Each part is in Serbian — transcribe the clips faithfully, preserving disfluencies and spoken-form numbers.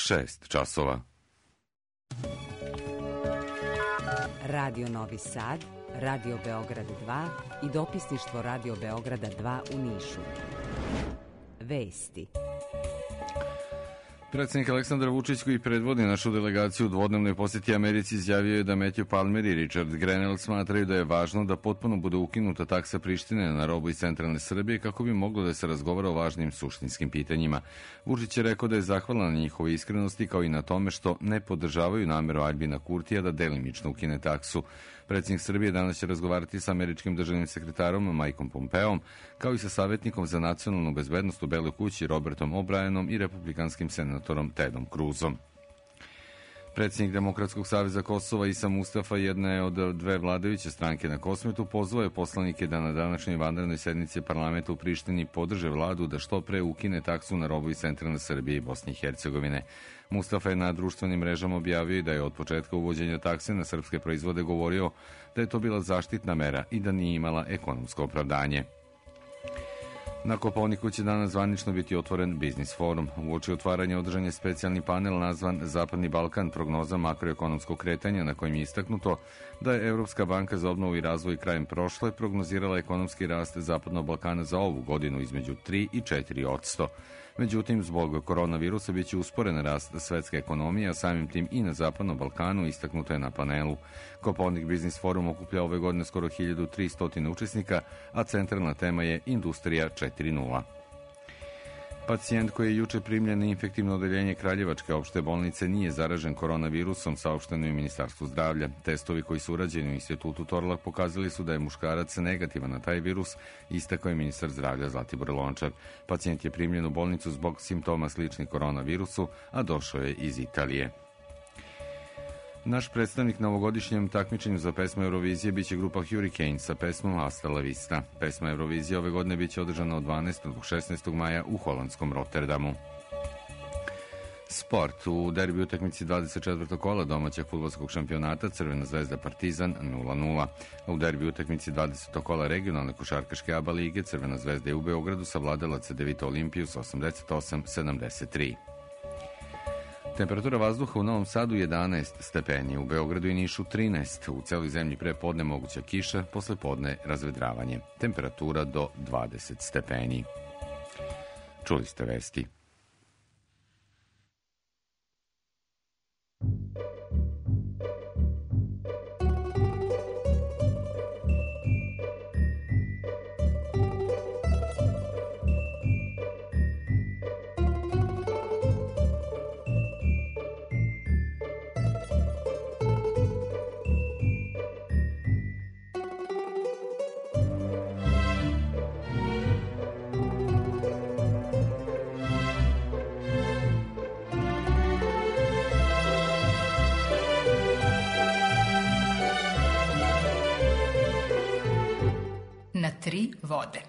šest časova. Radio Novi Sad, Radio Beograd dva i dopisništvo Radio Beograda dva u Nišu. Vesti. Predsjednik Aleksandar Vučić, koji predvodi našu delegaciju u dvodnevnoj posjeti Americi, izjavio je da Matthew Palmer i Richard Grenell smatraju da je važno da potpuno bude ukinuta taksa Prištine na robu iz centralne Srbije kako bi moglo da se razgovara o važnim suštinskim pitanjima. Vučić je rekao da je zahvalan na njihove iskrenosti kao i na tome što ne podržavaju nameru Aljbina Kurtija da delimično ukine taksu. Predsjednik Srbije danas će razgovarati sa američkim državnim sekretarom Mikeom Pompeom, kao i sa savjetnikom za nacionalnu bezbednost u Beloj kući Robertom O'Brienom i republikanskim senatorom Tedom Cruzom. Predsjednik Demokratskog saveza Kosova Isa Mustafa, jedna je od dve vladajuće stranke na Kosmetu, pozvao je poslanike da na današnjoj vanrednoj sednici parlamenta u Prištini podrže vladu da što pre ukine taksu na robu iz centralne Srbije i Bosne i Hercegovine. Mustafa je na društvenim mrežama objavio da je od početka uvođenja takse na srpske proizvode govorio da je to bila zaštitna mera i da nije imala ekonomsko opravdanje. Na Kopaoniku će danas zvanično biti otvoren biznis forum. Uoči otvaranja održan je specijalni panel nazvan Zapadni Balkan, prognoza makroekonomskog kretanja, na kojem je istaknuto da je Evropska banka za obnovu i razvoj krajem prošle prognozirala ekonomski rast Zapadnog Balkana za ovu godinu između tri i četiri posto. Međutim, zbog koronavirusa biće usporen rast svetske ekonomije, a samim tim i na Zapadnom Balkanu, istaknuto je na panelu. Kopaonik Biznis Forum okuplja ove godine skoro hiljadu tristo učesnika, a centralna tema je Industrija četiri nula. Pacijent koji je juče primljen na infektivno odeljenje Kraljevačke opšte bolnice nije zaražen koronavirusom, saopšteno je Ministarstvu zdravlja. Testovi koji su urađeni u Institutu Torlak pokazali su da je muškarac negativan na taj virus, istakao je ministar zdravlja Zlatibor Lončar. Pacijent je primljen u bolnicu zbog simptoma sličnih koronavirusu, a došao je iz Italije. Naš predstavnik na ovogodišnjem takmičenju za pesmu Eurovizije biće grupa Hurricane sa pesmom Hasta la Vista. Pesma Eurovizije ove godine biće održana od dvanaestog do šesnaestog maja u holandskom Rotterdamu. Sport. U derbi utakmici dvadeset četvrtog kola domaćeg fudbalskog šampionata Crvena zvezda Partizan nula nula. U derbi utakmici dvadesetog kola regionalne košarkaške A B A lige Crvena zvezda je u Beogradu savladala C D Vita Olimpiju sa osamdeset osam sedamdeset tri. Temperatura vazduha u Novom Sadu jedanaest stepeni, u Beogradu i Nišu trinaest, u celoj zemlji pre podne moguća kiša, posle podne razvedravanje. Temperatura do dvadeset stepeni. Čuli ste vesti. Na tri vode.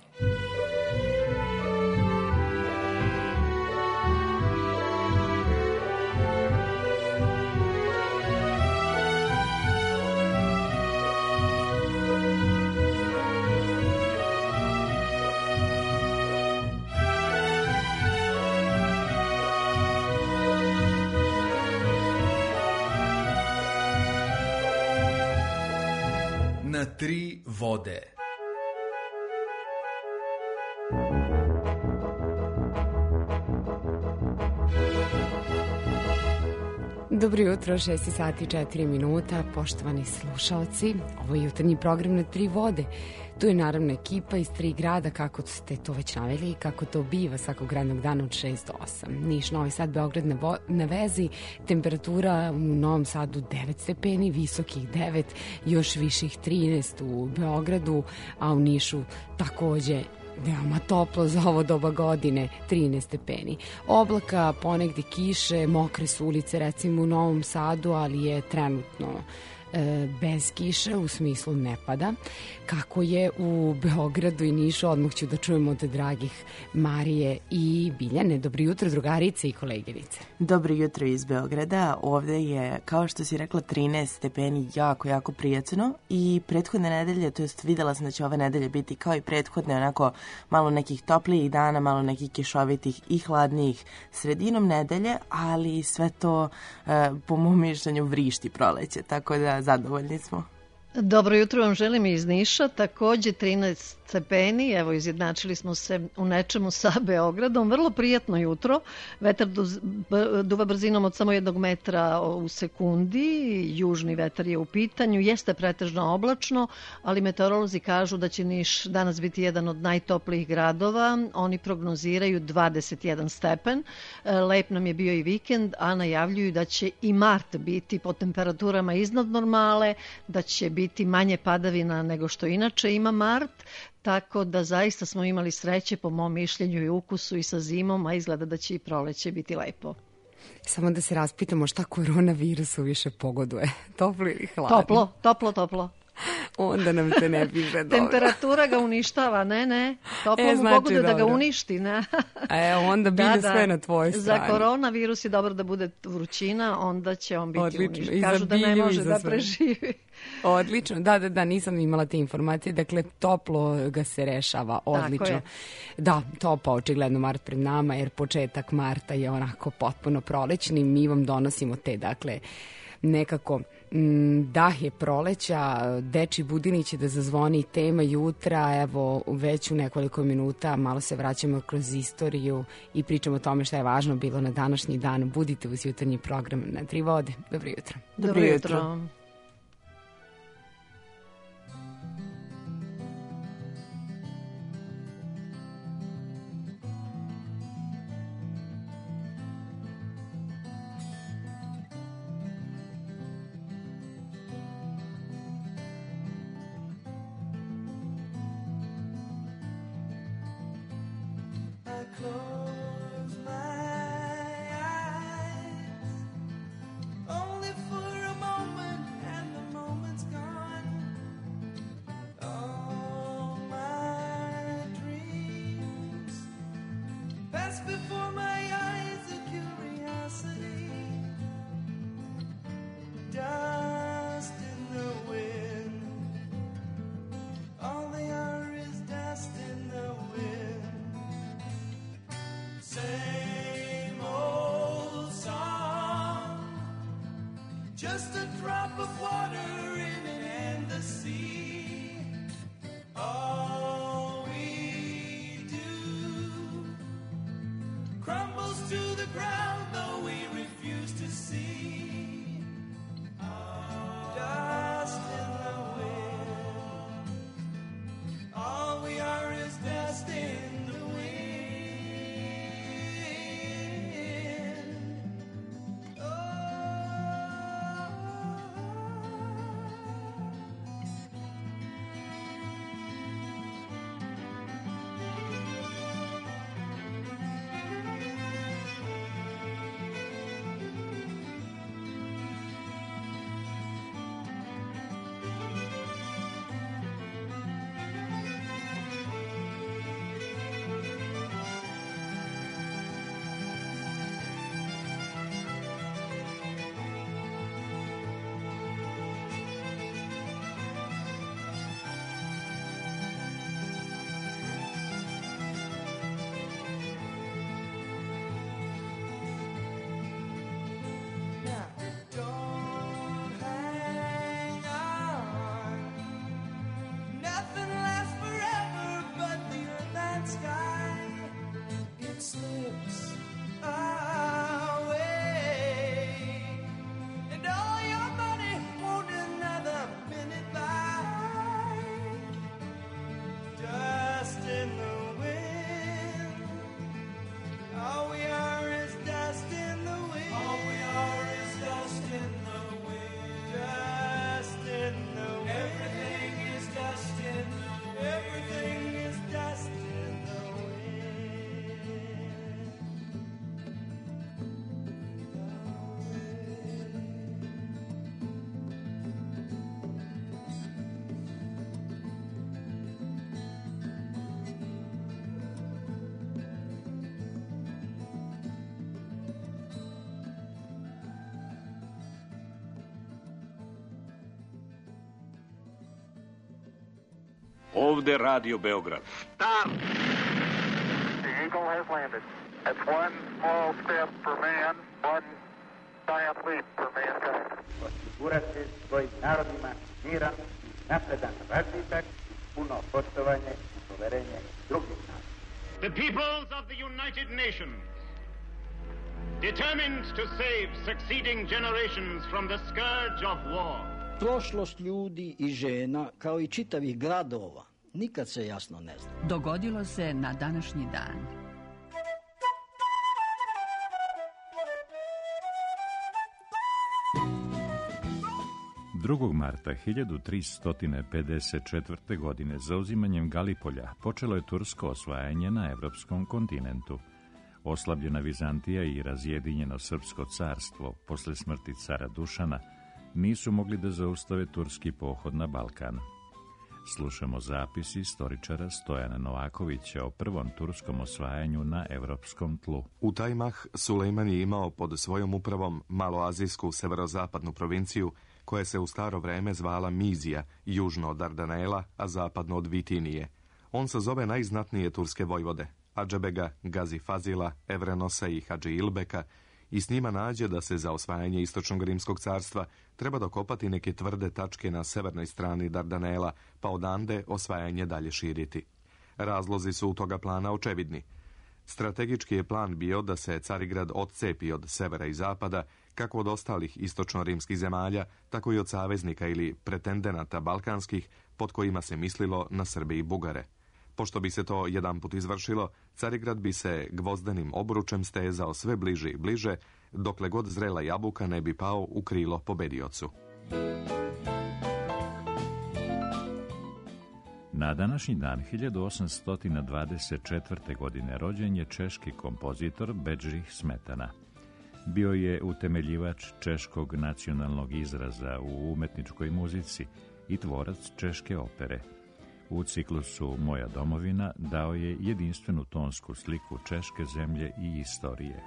Na tri vode. Dobro jutro, šest sati i četiri minuta, poštovani slušalci. Ovo je jutarnji program Na tri vode. Tu je naravno ekipa iz tri grada, kako ste to već naveli, kako to biva svakog radnog dana od šest do osam. Niš, Novi Sad, Beograd na, vo- na vezi, temperatura u Novom Sadu devet stepeni, visokih devet, još viših trinaest u Beogradu, a u Nišu takođe veoma toplo za ovo doba godine, trinaest stepeni. Oblaka, ponegde kiše, mokre su ulice recimo u Novom Sadu, ali je trenutno e, bez kiše, u smislu ne pada. Kako je u Beogradu i Nišu, odmah ću da čujemo od dragih Marije i Biljane. Dobro jutro, drugarice i koleginice. Dobro jutro iz Beograda. Ovde je, kao što si rekla, trinaest stepeni, jako, jako prijatno i prethodne nedelje, to jest videla sam da će ove nedelje biti kao i prethodne, onako malo nekih toplijih dana, malo nekih kišovitih i hladnijih sredinom nedelje, ali sve to e, po mom mišljenju vrišti proleće, tako da zadovoljni smo. Dobro jutro vam želim iz Niša, takođe trinaest stepeni, evo izjednačili smo se u nečemu sa Beogradom, vrlo prijatno jutro, vetar duva brzinom od samo jednog metra u sekundi, južni vetar je u pitanju, jeste pretežno oblačno, ali meteorolozi kažu da će Niš danas biti jedan od najtoplijih gradova, oni prognoziraju dvadeset jedan stepen, lep nam je bio i vikend, a najavljuju da će i mart biti po temperaturama iznad normale, da će biti manje padavina nego što inače ima mart, tako da zaista smo imali sreće po mom mišljenju i ukusu i sa zimom, a izgleda da će i proleće biti lepo. Samo da se raspitamo šta koronavirusu više pogoduje, toplo ili hladno? Toplo, toplo, toplo. Onda nam se ne piše dobro. Temperatura ga uništava, ne, ne. Toplo e, mu znači pogoduje da ga uništi, ne. E, onda bilje da, sve na tvojoj strani. Za koronavirus je dobro da bude vrućina, onda će on biti Odlično. uništen. Kažu da ne može da preživi. Odlično, da, da, da, nisam imala te informacije, dakle, toplo ga se rešava, odlično. Da, topa, očigledno mart pred nama, jer početak marta je onako potpuno prolećni, mi vam donosimo te, dakle, nekako dah je proleća, Deči budilnik će da zazvoni tema jutra, evo već u nekoliko minuta malo se vraćamo kroz istoriju i pričamo o tome šta je važno bilo na današnji dan. Budite uz jutarnji program na Tri vode. Dobro jutro. Dobro jutro. Ovde Radio Beograd. Start! The Eagle has landed. That's one small step for man, one giant leap for mankind. Osigurati svojim narodima miran, napredan razvitak, puno poštovanje i poverenje drugih naroda. The peoples of the United Nations, determined to save succeeding generations from the scourge of war. Prošlost ljudi i žena, kao i čitavih gradova, nikad se jasno ne zna. Dogodilo se na današnji dan. drugog marta hiljadu tristo pedeset četvrte. godine zauzimanjem Galipolja počelo je tursko osvajanje na evropskom kontinentu. Oslabljena Vizantija i razjedinjeno Srpsko carstvo posle smrti cara Dušana nisu mogli da zaustave turski pohod na Balkan. Slušamo zapis istoričara Stojana Novakovića o prvom turskom osvajanju na evropskom tlu. U taj mah Sulejman je imao pod svojom upravom maloazijsku severozapadnu provinciju koja se u staro vreme zvala Mizija, južno od Dardanela, a zapadno od Vitinije. On se zove najznatnije turske vojvode, Adžebega, Gazi Fazila, Evrenosa i Hadži Ilbeka, i s njima nađe da se za osvajanje istočnog rimskog carstva treba dokopati neke tvrde tačke na severnoj strani Dardanela, pa odande osvajanje dalje širiti. Razlozi su u toga plana očevidni. Strategički je plan bio da se Carigrad odcepi od severa i zapada, kako od ostalih istočno-rimskih zemalja, tako i od saveznika ili pretendenata balkanskih, pod kojima se mislilo na Srbe i Bugare. Pošto bi se to jedanput izvršilo, Carigrad bi se gvozdenim obručem stezao sve bliže i bliže, dokle god zrela jabuka ne bi pao u krilo pobediocu. Na današnji dan hiljadu osamsto dvadeset četvrte. godine rođen je češki kompozitor Bedřich Smetana. Bio je utemeljivač češkog nacionalnog izraza u umetničkoj muzici i tvorac češke opere. U ciklusu Moja domovina dao je jedinstvenu tonsku sliku češke zemlje i istorije.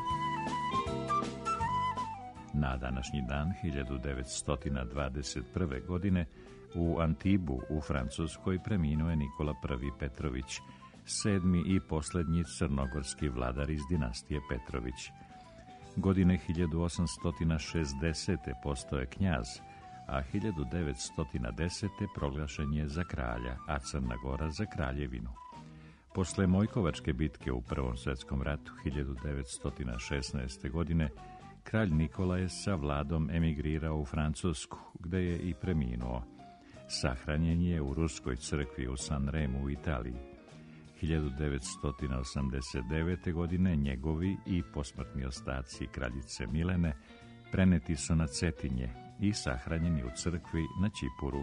Na današnji dan hiljadu devetsto dvadeset prve. godine u Antibu u Francuskoj preminuo je Nikola I. Petrović, sedmi i posljednji crnogorski vladar iz dinastije Petrović. Godine hiljadu osamsto šezdesete. postao je knjaz, a hiljadu devetsto desete. proglašen je za kralja, a Crna Gora za kraljevinu. Posle Mojkovačke bitke u Prvom svjetskom ratu hiljadu devetsto šesnaeste. godine kralj Nikola je sa vladom emigrirao u Francusku, gde je i preminuo. Sahranjen je u Ruskoj crkvi u Sanremu u Italiji. hiljadu devetsto osamdeset devete. godine njegovi i posmrtni ostaci kraljice Milene preneti su na Cetinje i sahranjeni u crkvi na Ćipuru.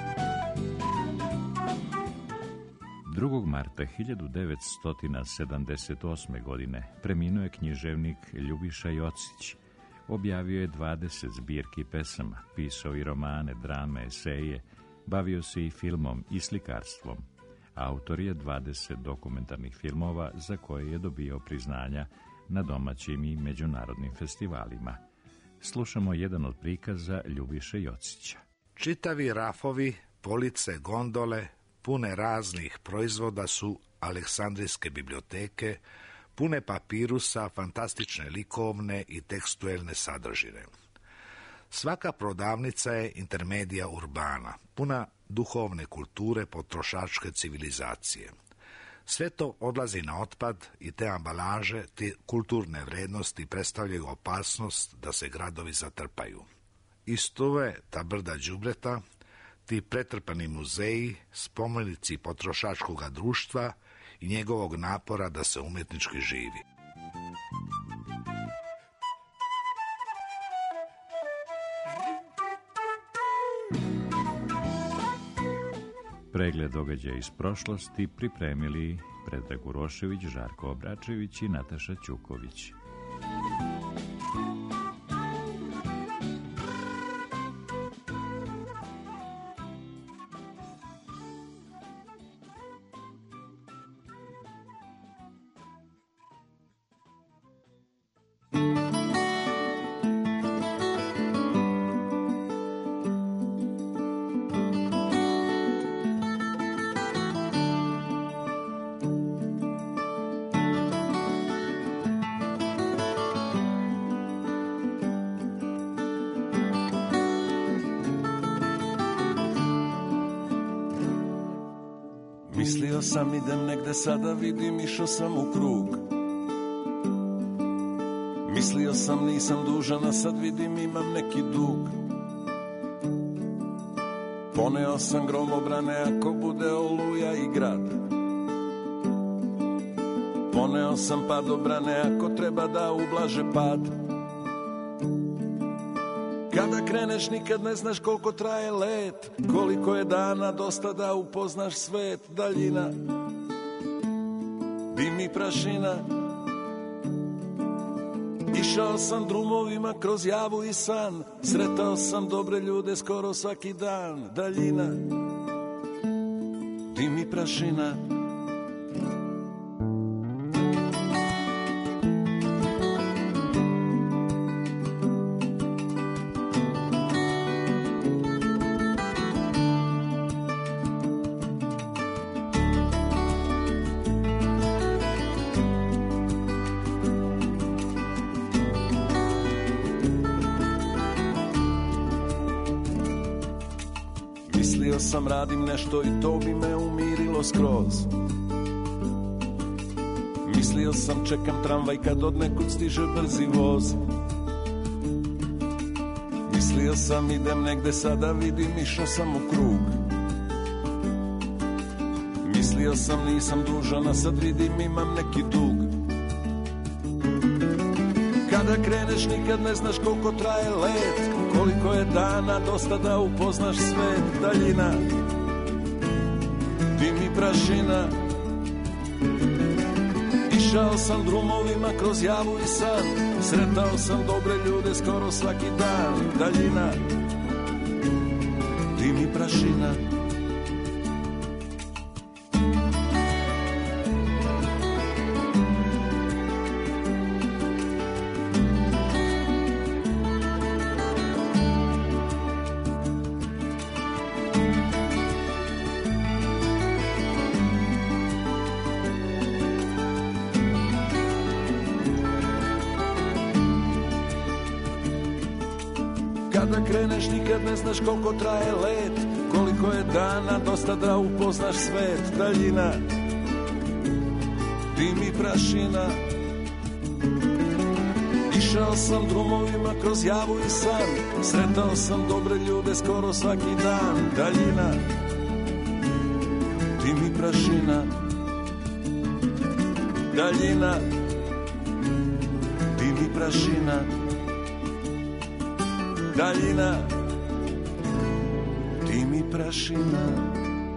drugog marta hiljadu devetsto sedamdeset osme. godine preminuo je književnik Ljubiša Jocić. Objavio je dvadeset zbirki pesama, pisao i romane, drame, eseje, bavio se i filmom i slikarstvom. Autor je dvadeset dokumentarnih filmova za koje je dobio priznanja na domaćim i međunarodnim festivalima. Slušamo jedan od prikaza Ljubiše Jocića. Čitavi rafovi, police, gondole, pune raznih proizvoda su Aleksandrijske biblioteke, pune papirusa, fantastične likovne i tekstuelne sadržine. Svaka prodavnica je intermedija urbana, puna duhovne kulture potrošačke civilizacije. Sve to odlazi na otpad i te ambalaže, te kulturne vrednosti predstavljaju opasnost da se gradovi zatrpaju. Istuve ta brda đubreta, ti pretrpani muzeji, spomenici potrošačkog društva i njegovog napora da se umetnički živi. Pregled događaja iz prošlosti pripremili Predrag Urošević, Žarko Obračević i Nataša Ćuković. Mislio sam idem negde, sada vidim išao sam u krug. Mislio sam nisam dužan, a sad vidim imam neki dug. Poneo sam gromobrane ako bude oluja i grad. Poneo sam padobrane ako treba da ublaže pad. Kada kreneš nikad ne znaš koliko traje let, koliko je dana dosta da upoznaš svet. Daljina, dim i prašina. Išao sam drumovima kroz javu i san, sretao sam dobre ljude skoro svaki dan. Daljina, dim i prašina. Sam radim nešto i to bi me umirilo skroz. Mislio sam čekam tramvaj kad od nekud stiže brzi voz. Mislio sam idem negde, sada vidim išao sam u krug. Mislio sam nisam dužan, a sad vidim imam neki dug. Kada kreneš nikad ne znaš koliko traje let, koliko je dana dosta da upoznaš svet. Daljina, dim i prašina. Išao sam drumovima kroz javu i san, sretao sam dobre ljude skoro svaki dan. Daljina, dim i prašina. Kada kreneš nikad ne znaš koliko traje let, koliko je dana dosta da upoznaš svet. Daljina, dim i prašina. Išao sam drumovima kroz javu i san, sretao sam dobre ljude skoro svaki dan. Daljina, dim i prašina. Daljina, dim i prašina. Daljina, dim i prašina.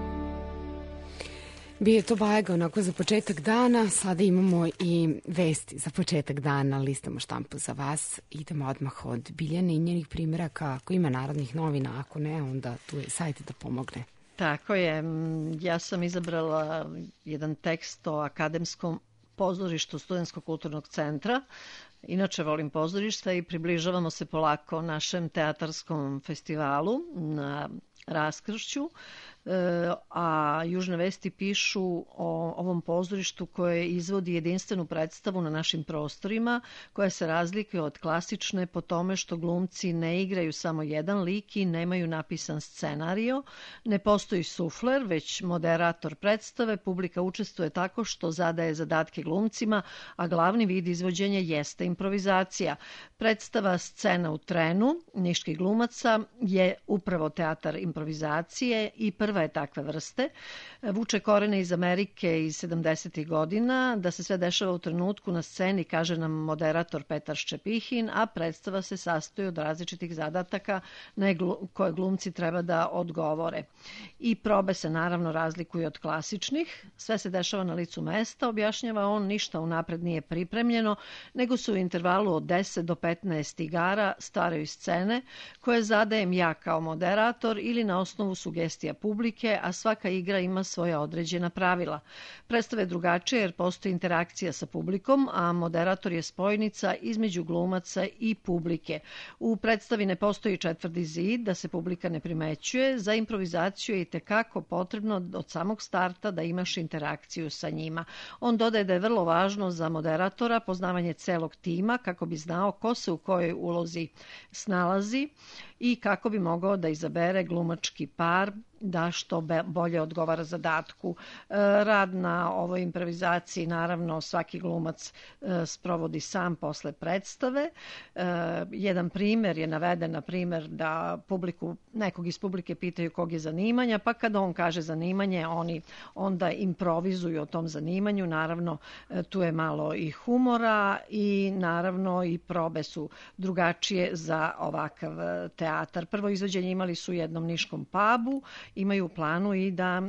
Bio je to Bajega onako za početak dana, sada imamo i vesti za početak dana, listamo štampu za vas. Idemo odmah od Biljane i njenih primjeraka, ako ima Narodnih novina, ako ne, onda tu je sajt da pomogne. Tako je, ja sam izabrala jedan tekst o akademskom pozorištu Studentskog kulturnog centra. Inače volim pozorišta i približavamo se polako našem teatarskom festivalu na Raskršću, a Južne vesti pišu o ovom pozorištu koje izvodi jedinstvenu predstavu na našim prostorima, koja se razlikuje od klasične po tome što glumci ne igraju samo jedan lik i nemaju napisan scenario, ne postoji sufler, već moderator predstave, publika učestvuje tako što zadaje zadatke glumcima, a glavni vid izvođenja jeste improvizacija. Predstava Scena u trenu niških glumaca je upravo teatar improvizacije i prva je takve vrste. Vuče korene iz Amerike iz sedamdesetih godina, da se sve dešava u trenutku na sceni, kaže nam moderator Petar Ščepihin, a predstava se sastoji od različitih zadataka na koje glumci treba da odgovore. I probe se naravno razlikuju od klasičnih, sve se dešava na licu mesta, objašnjava on, ništa unapred nije pripremljeno, nego su u intervalu od deset do petnaest igara stvaraju scene koje zadajem ja kao moderator ili na osnovu sugestija publike, a svaka igra ima svoja određena pravila. Predstava je drugačija jer postoji interakcija sa publikom, a moderator je spojnica između glumaca i publike. U predstavi ne postoji četvrti zid, da se publika ne primećuje. Za improvizaciju je itekako potrebno od samog starta da imaš interakciju sa njima. On dodaje da je vrlo važno za moderatora poznavanje celog tima kako bi znao ko se u kojoj ulozi snalazi i kako bi mogao da izabere glumački par da što bolje odgovara zadatku. Rad na ovoj improvizaciji, naravno, svaki glumac sprovodi sam posle predstave. Jedan primer je naveden, na primer, da publiku, nekog iz publike pitaju kog je zanimanja, pa kada on kaže zanimanje, oni onda improvizuju o tom zanimanju. Naravno, tu je malo i humora i naravno i probe su drugačije za ovakav teatar. Prvo izvođenje imali su u jednom niškom pubu, imaju u planu i da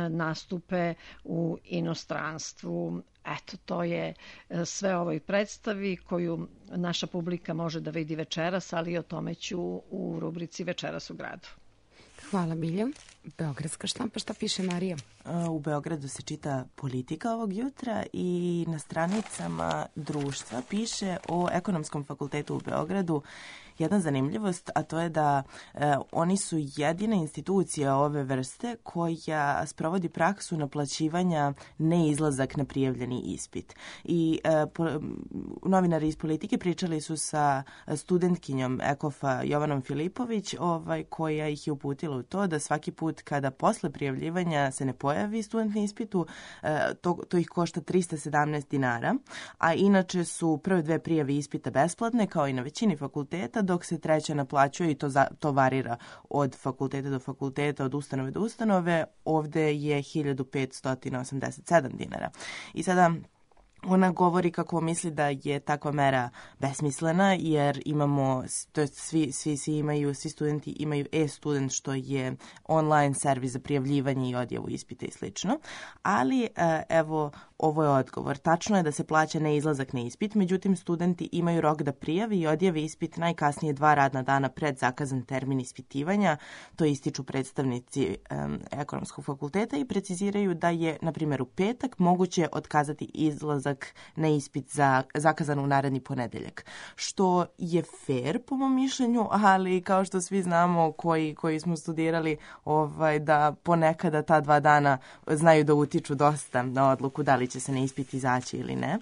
nastupe u inostranstvu. Eto, to je sve ovoj predstavi koju naša publika može da vidi večeras, ali o tome ću u rubrici Večeras u gradu. Hvala, Bilja. Beogradska štampa, šta piše Marija? U Beogradu se čita Politika ovog jutra i na stranicama društva piše o Ekonomskom fakultetu u Beogradu jedna zanimljivost, a to je da e, oni su jedina institucija ove vrste koja sprovodi praksu naplaćivanja neizlazak na prijavljeni ispit. I e, po, novinari iz Politike pričali su sa studentkinjom Ekofa Jovanom Filipović, ovaj, koja ih je uputila u to da svaki put kada posle prijavljivanja se ne pojavi student na ispitu, e, to, to ih košta trista sedamnaest dinara, a inače su prve dve prijave ispita besplatne, kao i na većini fakulteta, dok se treća naplaćuje i to, za, to varira od fakulteta do fakulteta, od ustanove do ustanove. Ovde je hiljadu petsto osamdeset sedam dinara. I sada ona govori kako misli da je takva mera besmislena, jer imamo, to je svi, svi, svi imaju, svi studenti imaju e-student, što je online servis za prijavljivanje i odjavu ispita i slično. Ali evo, ovo je odgovor. Tačno je da se plaća neizlazak na ispit, međutim studenti imaju rok da prijavi i odjave ispit najkasnije dva radna dana pred zakazan termin ispitivanja. To ističu predstavnici um, Ekonomskog fakulteta i preciziraju da je, na primjer, u petak moguće otkazati izlazak na ispit za, zakazan u naredni ponedeljak. Što je fair po mom mišljenju, ali kao što svi znamo koji, koji smo studirali, ovaj, da ponekada ta dva dana znaju da utiču dosta na odluku da li će se na ispit izaći ili ne.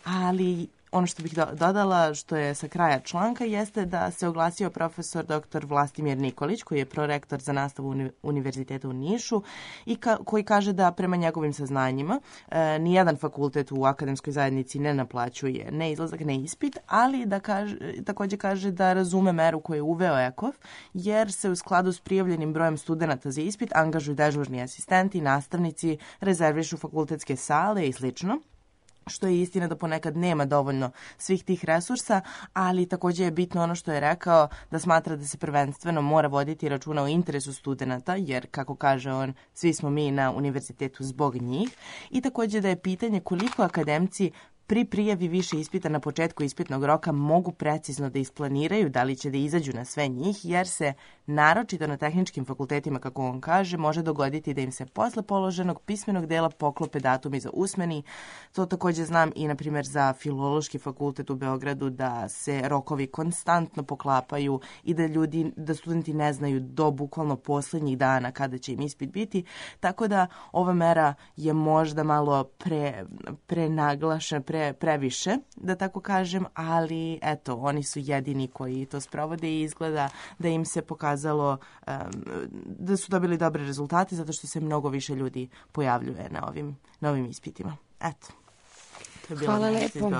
Ali ono što bih dodala, što je sa kraja članka, jeste da se oglasio profesor doktor Vlastimir Nikolić, koji je prorektor za nastavu Univerziteta u Nišu i ka, koji kaže da prema njegovim saznanjima e, nijedan fakultet u akademskoj zajednici ne naplaćuje neizlazak na ispit, ali da kaže, također kaže da razume meru koju je uveo Ekov, jer se u skladu s prijavljenim brojem studenata za ispit angažuju dežurni asistenti, nastavnici, rezervišu fakultetske sale i slično. Što je istina da ponekad nema dovoljno svih tih resursa, ali također je bitno ono što je rekao, da smatra da se prvenstveno mora voditi računa o interesu studenata, jer, kako kaže on, svi smo mi na univerzitetu zbog njih, i također da je pitanje koliko akademci pri prijavi više ispita na početku ispitnog roka mogu precizno da isplaniraju da li će da izađu na sve njih, jer se naročito na tehničkim fakultetima, kako on kaže, može dogoditi da im se posle položenog pismenog dela poklope datumi za usmeni. To također znam i, na primjer, za Filološki fakultet u Beogradu, da se rokovi konstantno poklapaju i da ljudi, da studenti ne znaju do bukvalno posljednjih dana kada će im ispit biti, tako da ova mera je možda malo pre, prenaglašena, pre previše, da tako kažem, ali eto, oni su jedini koji to sprovode i izgleda da im se pokazalo um, da su dobili dobre rezultate zato što se mnogo više ljudi pojavljuje na ovim, na ovim ispitima. Eto. To je bilo Hvala lepo.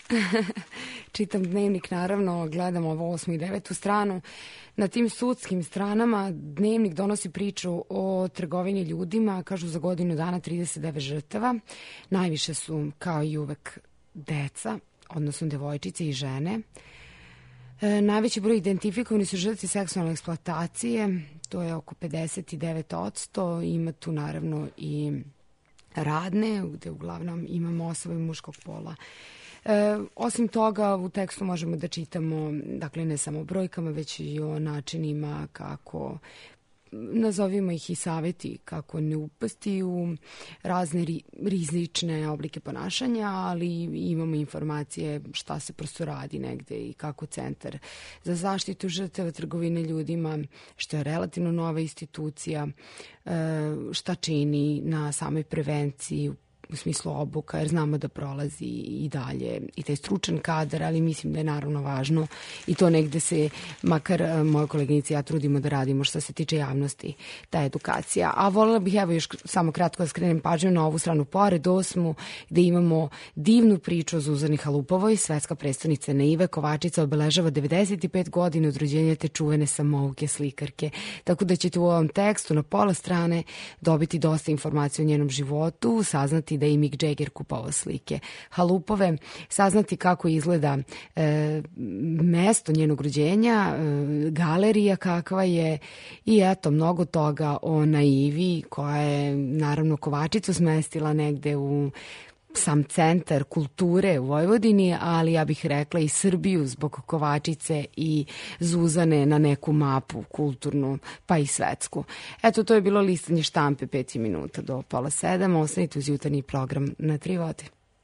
Čitam dnevnik, naravno, gledam ovo osmu i devetu stranu. Na tim sudskim stranama dnevnik donosi priču o trgovini ljudima, kažu za godinu dana trideset devet žrtava. Najviše su, kao i uvek, deca, odnosno devojčice i žene. E, najveći broj identifikovani su žrtve seksualne eksploatacije, to je oko pedeset devet posto. Ima tu naravno i radne, gde uglavnom imamo osobe muškog pola. E, osim toga, u tekstu možemo da čitamo, dakle, ne samo o brojkama, već i o načinima kako, nazovimo ih i savjeti, kako ne upasti u razne ri, rizične oblike ponašanja, ali imamo informacije šta se prosto radi negde i kako Centar za zaštitu žrtava trgovine ljudima, što je relativno nova institucija, šta čini na samoj prevenciji u smislu obuka, jer znamo da prolazi i dalje i taj stručan kadar, ali mislim da je naravno važno i to negde se, makar moja koleginica i ja trudimo da radimo što se tiče javnosti, ta edukacija. A voljela bih evo još samo kratko da skrenem pažnju na ovu stranu pored osmu, gde imamo divnu priču o Zuzani Halupovoj, svetska predstavnica naive. Kovačica obeležava devedeset pet godina od rođenja te čuvene samouke slikarke, tako da ćete u ovom tekstu na pola strane dobiti dosta informacija o njenom životu, saznati da je i Mick Jagger kupovao slike Halupove, saznati kako izgleda e, mesto njenog rođenja, e, galerija kakva je i eto mnogo toga o naivi koja je naravno Kovačicu smestila negde u sam centar kulture u Vojvodini, ali ja bih rekla i Srbiju zbog Kovačice i Zuzane na neku mapu kulturnu, pa i svetsku. Eto, to je bilo listanje štampe pet minuta do pola sedam. Ostanite uz jutarnji program na Tri vode.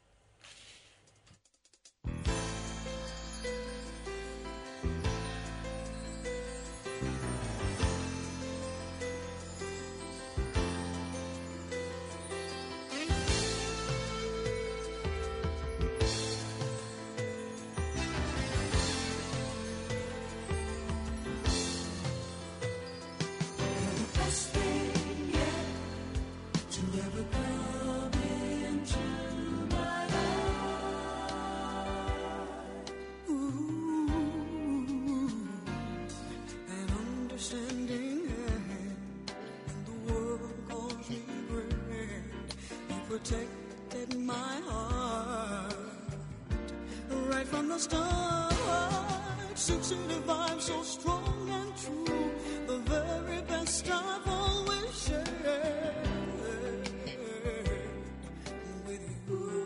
Protected my heart right from the start. Six-city vibe so strong and true, the very best I've always shared with you.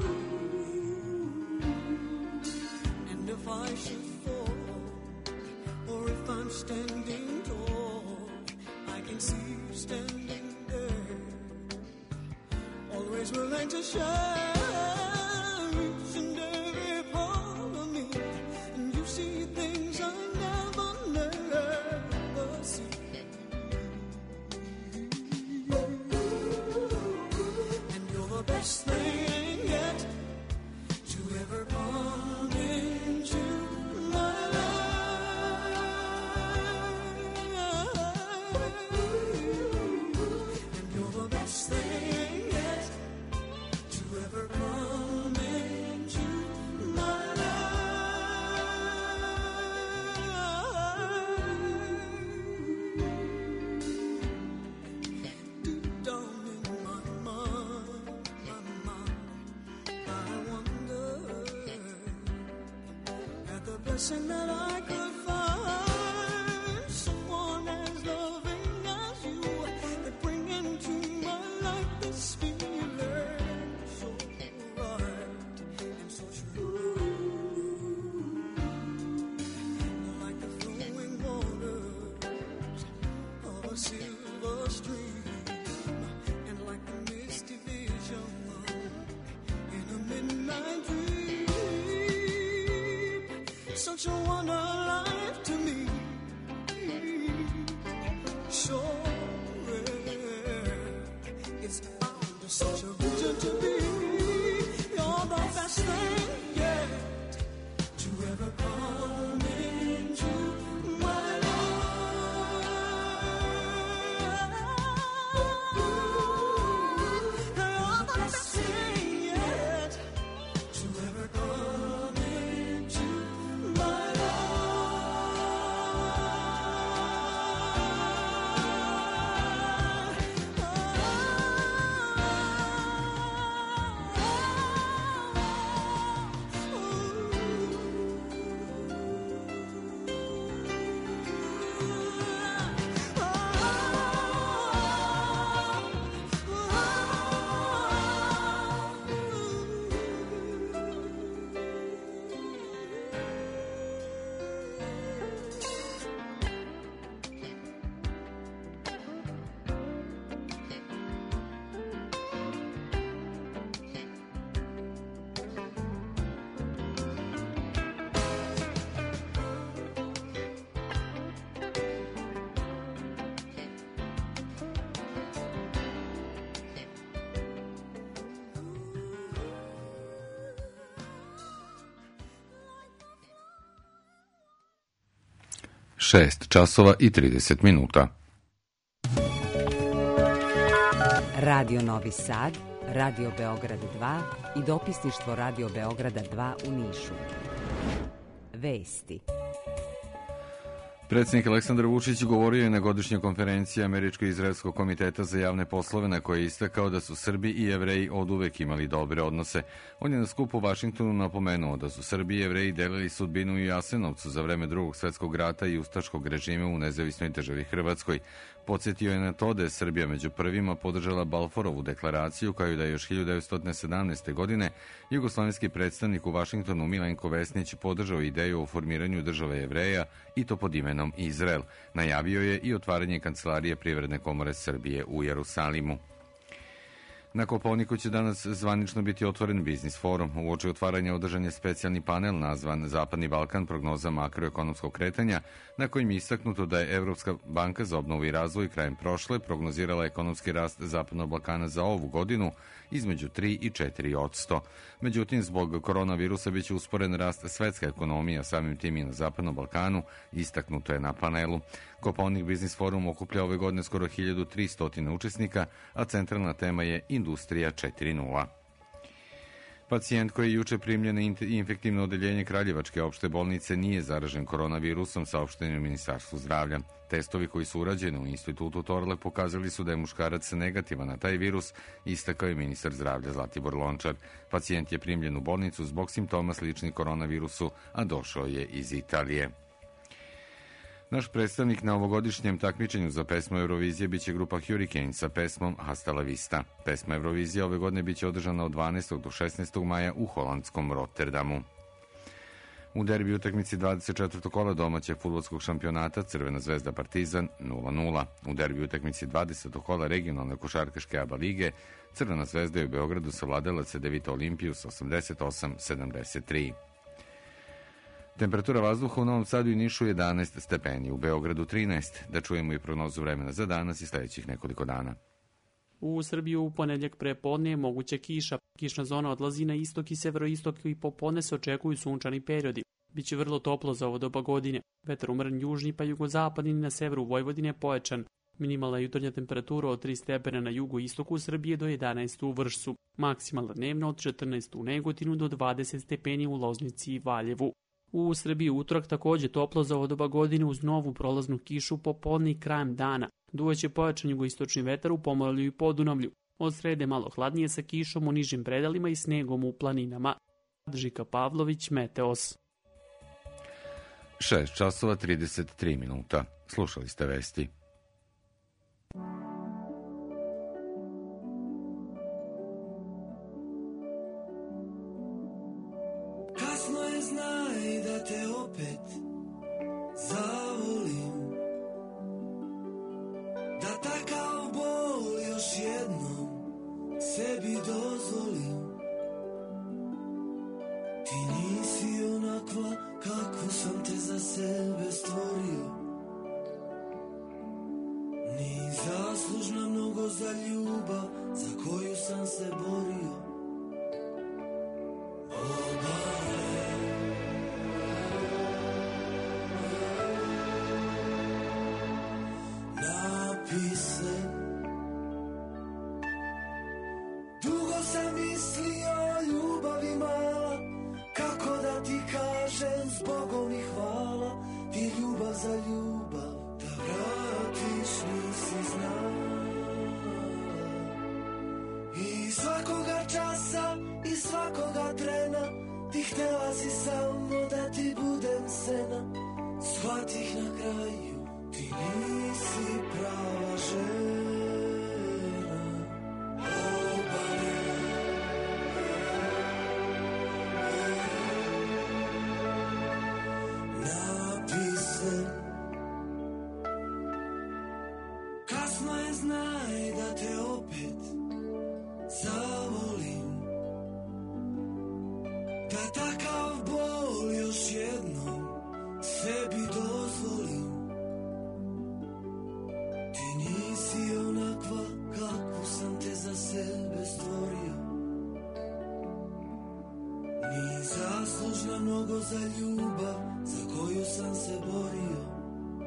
And if I should fall, or if I'm standing tall, I can see you standing there, always willing to share each and every part of me. And you see things I never, never see. And you're the best thing yet to ever come into my life. And you're the best thing yet to ever come into my life. Deep down in my mind, my mind, I wonder at the blessing that I could find someone as loving as you, that bring into my life this feeling so right and so true, like the flowing waters of a silver stream, and like the misty vision in a midnight dream. Such a wonder life to me, so rare. It's bound to such a reason to be. You're the best thing yet to ever come into my life. You're the best thing yet to ever come into my life. šest časova i trideset minuta. Radio Novi Sad, Radio Beograd dva i dopisništvo Radio Beograda dva u Nišu. Vesti. Predsjednik Aleksandar Vučić govorio je na godišnjoj konferenciji Američko-izraelskog komiteta za javne poslove na kojoj je istakao da su Srbi i Jevreji oduvek imali dobre odnose. On je na skupu u Vašingtonu napomenuo da su Srbi i Jevreji delili sudbinu u Jasenovcu za vreme Drugog svetskog rata i ustaškog režima u nezavisnoj državi Hrvatskoj. Podsjetio je na to da je Srbija među prvima podržala Balforovu deklaraciju, kao i da je još hiljadu devetsto sedamnaeste. godine jugoslovenski predstavnik u Vašingtonu Milenko Vesnić podržao ideju o formiranju države Jevreja i to pod imenom Izrael. Najavio je i otvaranje kancelarije Privredne komore Srbije u Jerusalimu. Na Kopaoniku će danas zvanično biti otvoren biznis forum. Uoči otvaranja održan je specijalni panel nazvan Zapadni Balkan prognoza makroekonomskog kretanja, na kojim je istaknuto da je Evropska banka za obnovu i razvoj krajem prošle prognozirala ekonomski rast Zapadnog Balkana za ovu godinu između tri i četiri odsto. Međutim, zbog koronavirusa biće usporen rast svetske ekonomije, a samim tim i na Zapadnom Balkanu, istaknuto je na panelu. Kopaonik biznis forum okuplja ove godine skoro hiljadu tristo učesnika, a centralna tema je Industrija četiri nula. Pacijent koji je juče primljen na infektivno odeljenje Kraljevačke opšte bolnice nije zaražen koronavirusom, saopšteno u Ministarstvu zdravlja. Testovi koji su urađeni u institutu Torlak pokazali su da je muškarac negativan na taj virus, istakao je ministar zdravlja Zlatibor Lončar. Pacijent je primljen u bolnicu zbog simptoma sličnih koronavirusu, a došao je iz Italije. Naš predstavnik na ovogodišnjem takmičenju za pesmu Eurovizije biće grupa Hurricane sa pesmom Hasta la Vista. Pesma Eurovizije ove godine biće održana od dvanaestog do šesnaestog maja u holandskom Rotterdamu. U derbi utakmici dvadeset četvrtog kola domaćeg fudbalskog šampionata Crvena zvezda Partizan nula nula. U derbi utakmici dvadesetog kola regionalne košarkaške A B A lige Crvena zvezda je u Beogradu savladala Cedevita Olimpiju s osamdeset osam sedamdeset tri. Temperatura vazduha u Novom Sadu i Nišu jedanaest stepeni, u Beogradu trinaest. Da čujemo i prognozu vremena za danas i sljedećih nekoliko dana. U Srbiju u ponedjeljak prepodne je moguća kiša. Kišna zona odlazi na istok i severoistok i popodne se očekuju sunčani periodi. Biće vrlo toplo za ovo doba godine. Vetar umeren južni pa jugozapadni na severu Vojvodine pojačan. Minimalna jutarnja temperatura od tri stepena na jugu i istoku Srbije do jedanaest u Vršcu. Maksimalna dnevna od četrnaest u Negotinu do dvadeset stepeni u Loznici i Valjevu. U Srbiji utorak također toplo za ovo doba godine uz novu prolaznu kišu popodne i krajem dana. Duvaće pojačan jugoistočni vetar u Pomoravlju i Podunavlju. Od srede malo hladnije sa kišom u nižim predelima i snegom u planinama. Žika Pavlović, Meteos. šest časova trideset tri minuta. Slušali ste vesti. Kasno je, znaj da te opet zavolim, da takav bol još jednom sebi dozvolim. Ti nisi onakva kako sam te za sebe stvorio, ni zaslužna mnogo za ljubav za koju sam se borio. Napise, dugo sam mislio ljubavi mala, kako da ti kažem zbogom i hvala. Ti ljubav za ljubav da vratiš nisi znala. I svakoga časa i svakoga trena ti htjela si samo da ti budem sena. Shvatih na kraju ti nisi prava žena. Obale, napise, kasno je, znaj da te opet zavolim, da takav bol još jednom sebi dozvolim. Ti nisi onakva kako sam te za sebe stvorio, ni zaslužna mnogo za ljubav za koju sam se borio.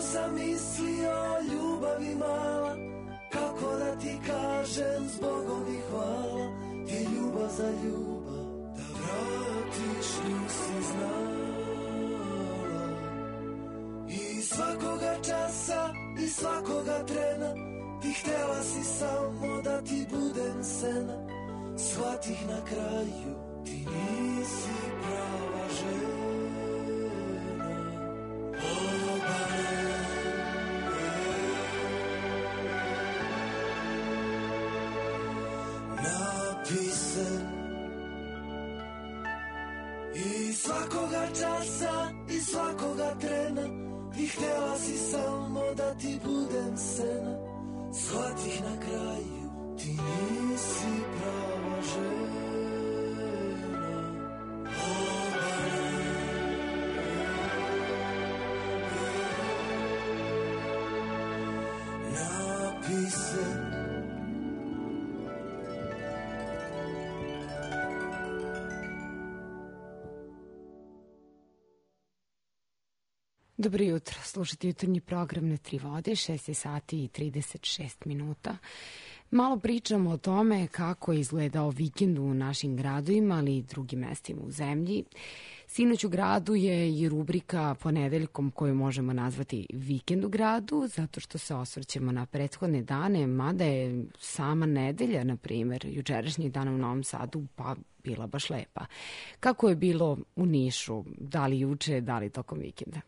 sam mislio ljubavi mala, kako da ti kažem zbogom i hvala, ti ljubav za ljubav, da vratiš nisi znala. I svakoga časa i svakoga trena, ti htjela si samo da ti budem sena, shvatih na kraju, ti nisi prava žena. Napisen i svakoga časa i svakoga trena, ti htjela si samo da ti budem sena, shvatih na kraju, ti nisi prava žena. Napisen Dobro jutro, slušajte jutarnji program na Tri vode, šest sati i trideset šest minuta. Malo pričamo o tome kako je izgledao vikend u našim gradovima, ali i drugim mestima u zemlji. Sinoć u gradu je i rubrika Ponedeljkom koju možemo nazvati Vikend u gradu, zato što se osvrćemo na prethodne dane, mada je sama nedelja, na primjer, jučerašnji dan u Novom Sadu, pa bila baš lepa. Kako je bilo u Nišu, da li juče, da li tokom vikenda?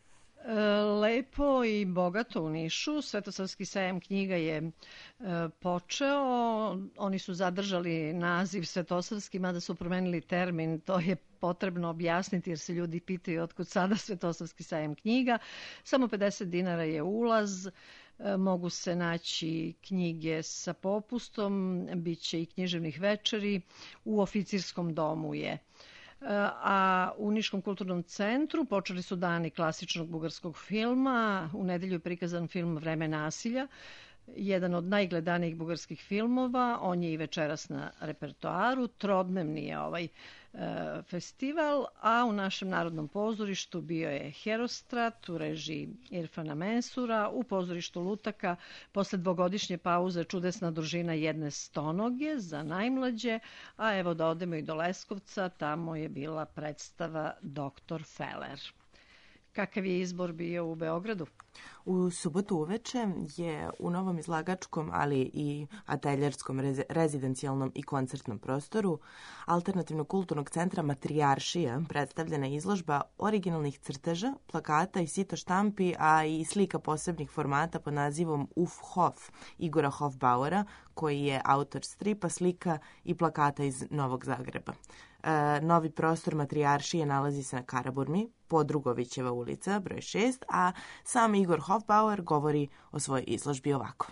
Lepo i bogato u Nišu. Svetosavski sajam knjiga je počeo. Oni su zadržali naziv Svetosavski, mada su promenili termin. To je potrebno objasniti jer se ljudi pitaju otkud sada Svetosavski sajam knjiga. Samo pedeset dinara je ulaz. Mogu se naći knjige sa popustom. Biće i književnih večeri. U oficirskom domu je. A u Niškom kulturnom centru počeli su dani klasičnog bugarskog filma. U nedelju je prikazan film Vreme nasilja, jedan od najgledanijih bugarskih filmova. On je i večeras na repertoaru. Trodnevni je ovaj e, festival, a u našem Narodnom pozorištu bio je Herostrat u režiji Irfana Mensura, u pozorištu Lutaka posle dvogodišnje pauze čudesna družina Jedne stonoge za najmlađe, a evo da odemo i do Leskovca, tamo je bila predstava Doktor Feller. Kakav je izbor bio u Beogradu? U subotu uveče je u novom izlagačkom, ali i ateljerskom, rezidencijalnom i koncertnom prostoru Alternativnog kulturnog centra Matrijaršija predstavljena izložba originalnih crteža, plakata i sito štampi, a i slika posebnih formata pod nazivom Uf Hof Igora Hofbauera, koji je autor stripa, slika i plakata iz Novog Zagreba. E, novi prostor Matrijaršije nalazi se na Karaburmi, Podrugovićeva ulica, broj šest, a sam Igor Hofbauer govori o svojoj izložbi ovako.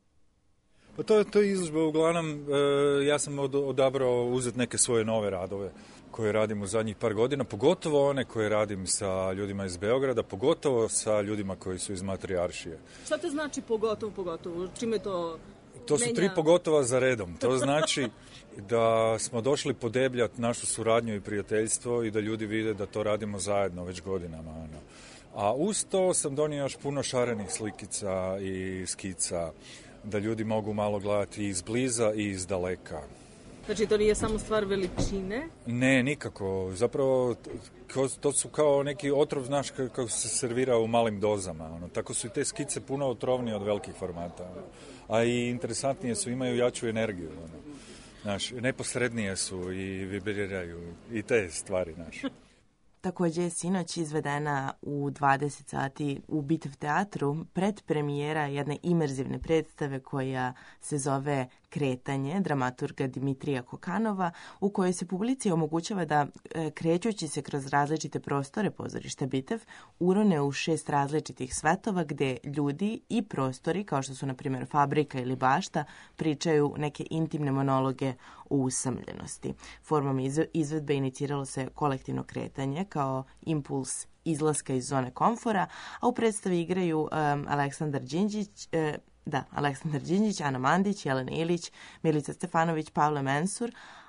Pa to, to je izložba, uglavnom, e, ja sam od, odabrao uzeti neke svoje nove radove koje radim u zadnjih par godina, pogotovo one koje radim sa ljudima iz Beograda, pogotovo sa ljudima koji su iz Matrijaršije. Šta te znači pogotovo, pogotovo? Čime to To su menja? tri pogotova za redom. To znači da smo došli podebljati našu suradnju i prijateljstvo i da ljudi vide da to radimo zajedno već godinama. Ono. A uz to sam donio još puno šarenih slikica i skica, da ljudi mogu malo gledati i izbliza i iz daleka. Znači, to nije samo stvar veličine? Ne, nikako. Zapravo, to su kao neki otrov, znaš, kako se servira u malim dozama. Ono. Tako su i te skice puno otrovnije od velikih formata. Ono. A i interesantnije su, imaju jaču energiju. Ono. Znaš, neposrednije su i vibriraju i te stvari, znaš. Također je sinoć izvedena u dvadeset sati u Bitev teatru predpremijera jedne imerzivne predstave koja se zove Kretanje dramaturga Dimitrija Kokanova, u kojoj se publici omogućava da, krećući se kroz različite prostore pozorišta Bitev, urone u šest različitih svetova gdje ljudi i prostori, kao što su na primjer fabrika ili bašta, pričaju neke intimne monologe o usamljenosti. Formom izvedbe iniciralo se kolektivno kretanje kao impuls izlaska iz zone komfora, a u predstavi igraju um, Aleksandar Đinđić, uh, Da, Aleksandar Đinđić, Ana Mandić, Jelena Ilić, Milica Stefanović, Pavle Mensur,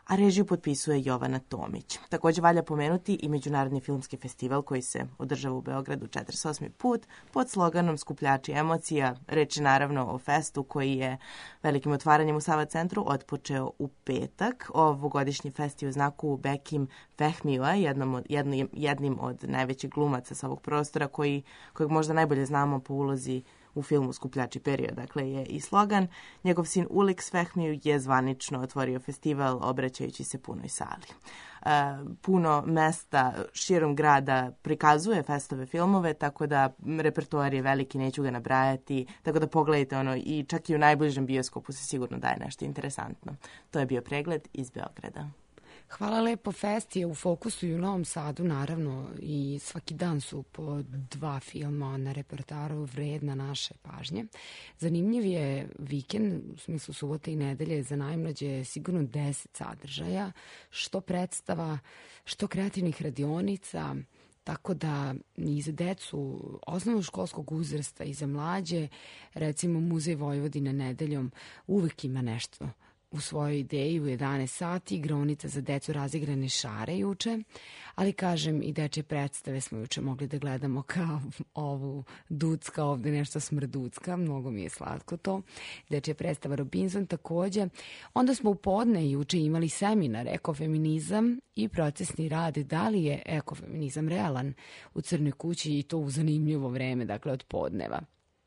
a režiju potpisuje Jovana Tomić. Također valja pomenuti i Međunarodni filmski festival koji se održava u Beogradu četrdeset osmi put pod sloganom Skupljači emocija. Reč je naravno o festu koji je velikim otvaranjem u Sava centru otpočeo u petak. Ovogodišnji fest je u znaku Bekim Fehmija, jednom od, jednim, jednim od najvećih glumaca sa ovog prostora koji, kojeg možda najbolje znamo po ulozi u filmu Skupljači period, dakle je i slogan. Njegov sin Ulix Fehmiju je zvanično otvorio festival obraćajući se punoj sali. E, puno mesta širom grada prikazuje festove filmove, tako da repertoar je veliki, neću ga nabrajati, tako da pogledajte ono i čak i u najbližem bioskopu se sigurno daje nešto interesantno. To je bio pregled iz Beograda. Hvala lepo. Fest je u fokusu i u Novom Sadu, naravno, i svaki dan su po dva filma na repertoaru vredna naše pažnje. Zanimljiv je vikend, u smislu subote i nedelje, za najmlađe sigurno deset sadržaja, što predstava, što kreativnih radionica, tako da i za decu osnovnoškolskog uzrasta i za mlađe, recimo Muzej Vojvodine nedeljom uvek ima nešto u svojoj ideji. U jedanaest sati igraonica za decu Razigrane šare juče, ali kažem i dečje predstave smo juče mogli da gledamo kao ovu Ducka, ovde nešto Smrducka, mnogo mi je slatko to. Dečja predstava Robinson takođe. Onda smo u podne juče imali seminar Ekofeminizam i procesni rad, da li je ekofeminizam realan u Crnoj kući, i to u zanimljivo vreme, dakle od podneva.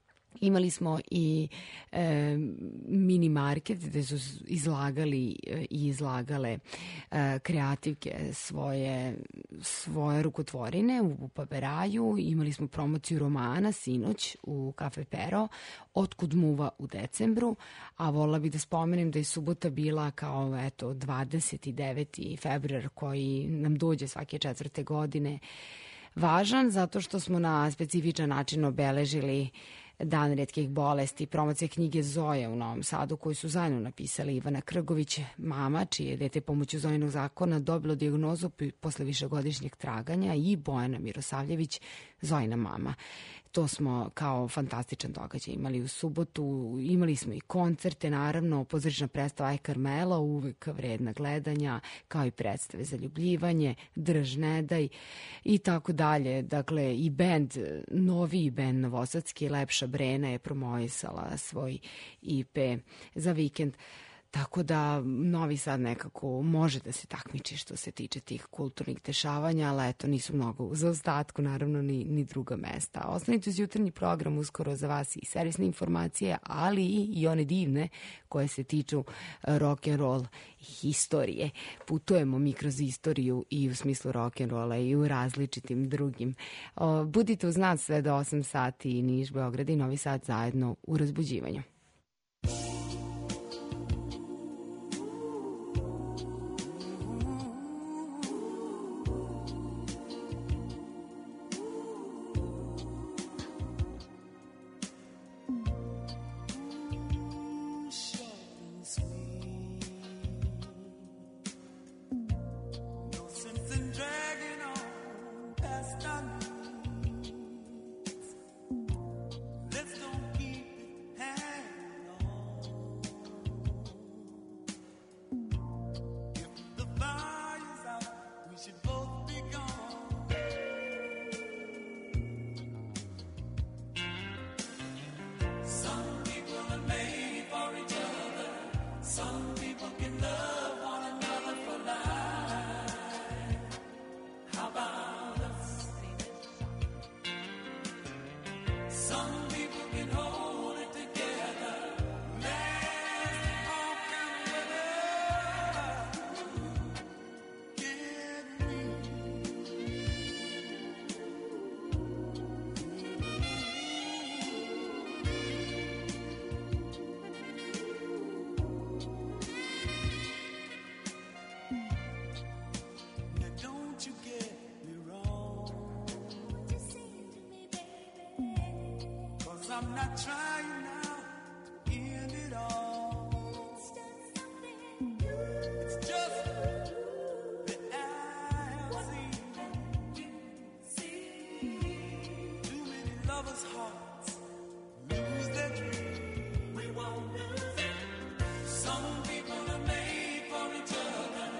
Imali smo i e, mini market gde su izlagali e, i izlagale e, kreativke svoje, svoje rukotvorine u Paperaju. Imali smo promociju romana sinoć u Kafe Pero, Otkud muva u decembru, a volila bih da spomenem da je subota bila kao eto dvadeset deveti februar koji nam dođe svake četvrte godine važan, zato što smo na specifičan način obeležili Dan retkih bolesti, promocija knjige Zoja u Novom Sadu koju su zajedno napisali Ivana Krgović, mama čije dete pomoću Zojinog zakona dobilo dijagnozu posle višegodišnjeg traganja, i Bojana Mirosavljević, Zojina mama. To smo kao fantastičan događaj imali u subotu. Imali smo i koncerte, naravno, pozorišna predstava Aj Karmela, uvek vredna gledanja, kao i predstave za ljubljivanje, Drž ne daj i tako dalje. Dakle, i bend, novi bend novosadski, Lepša Brena je promovisala svoj I P za vikend. Tako da Novi Sad nekako može da se takmiči što se tiče tih kulturnih dešavanja, ali eto, nisu mnogo u zaostatku, naravno, ni, ni druga mesta. Ostanite uz jutarnji program, uskoro za vas i servisne informacije, ali i one divne koje se tiču rock'n'roll historije. Putujemo mi kroz istoriju i u smislu rock'n'rolla i u različitim drugim. Budite uz nas sve do osam sati, Niš, Beograd i Novi Sad zajedno u razbuđivanju. I'm not trying now to end it all. It's just that I have seen too many lovers' hearts lose their dreams. We won't lose it. Some people are made for each other.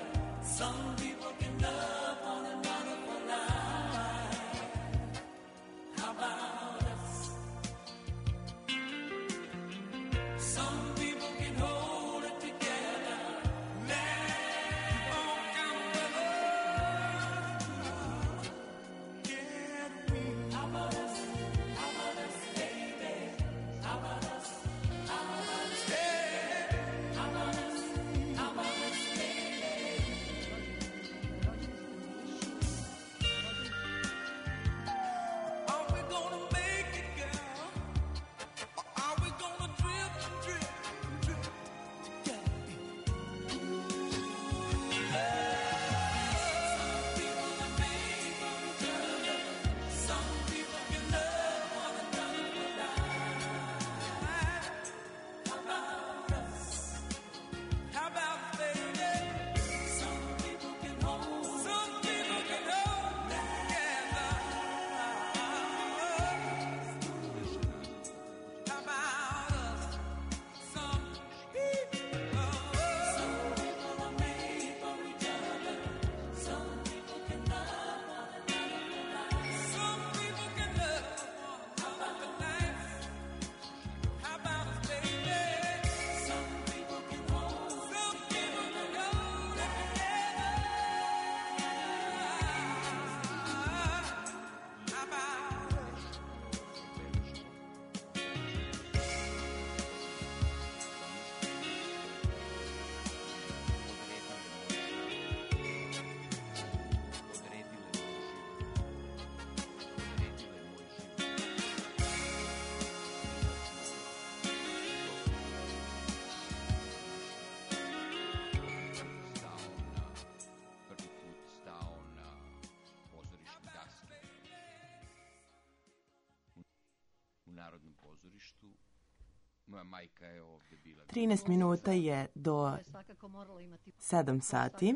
Narodnom pozorištu. Moja majka je ovde bila. trinaest minuta je do sedam sati.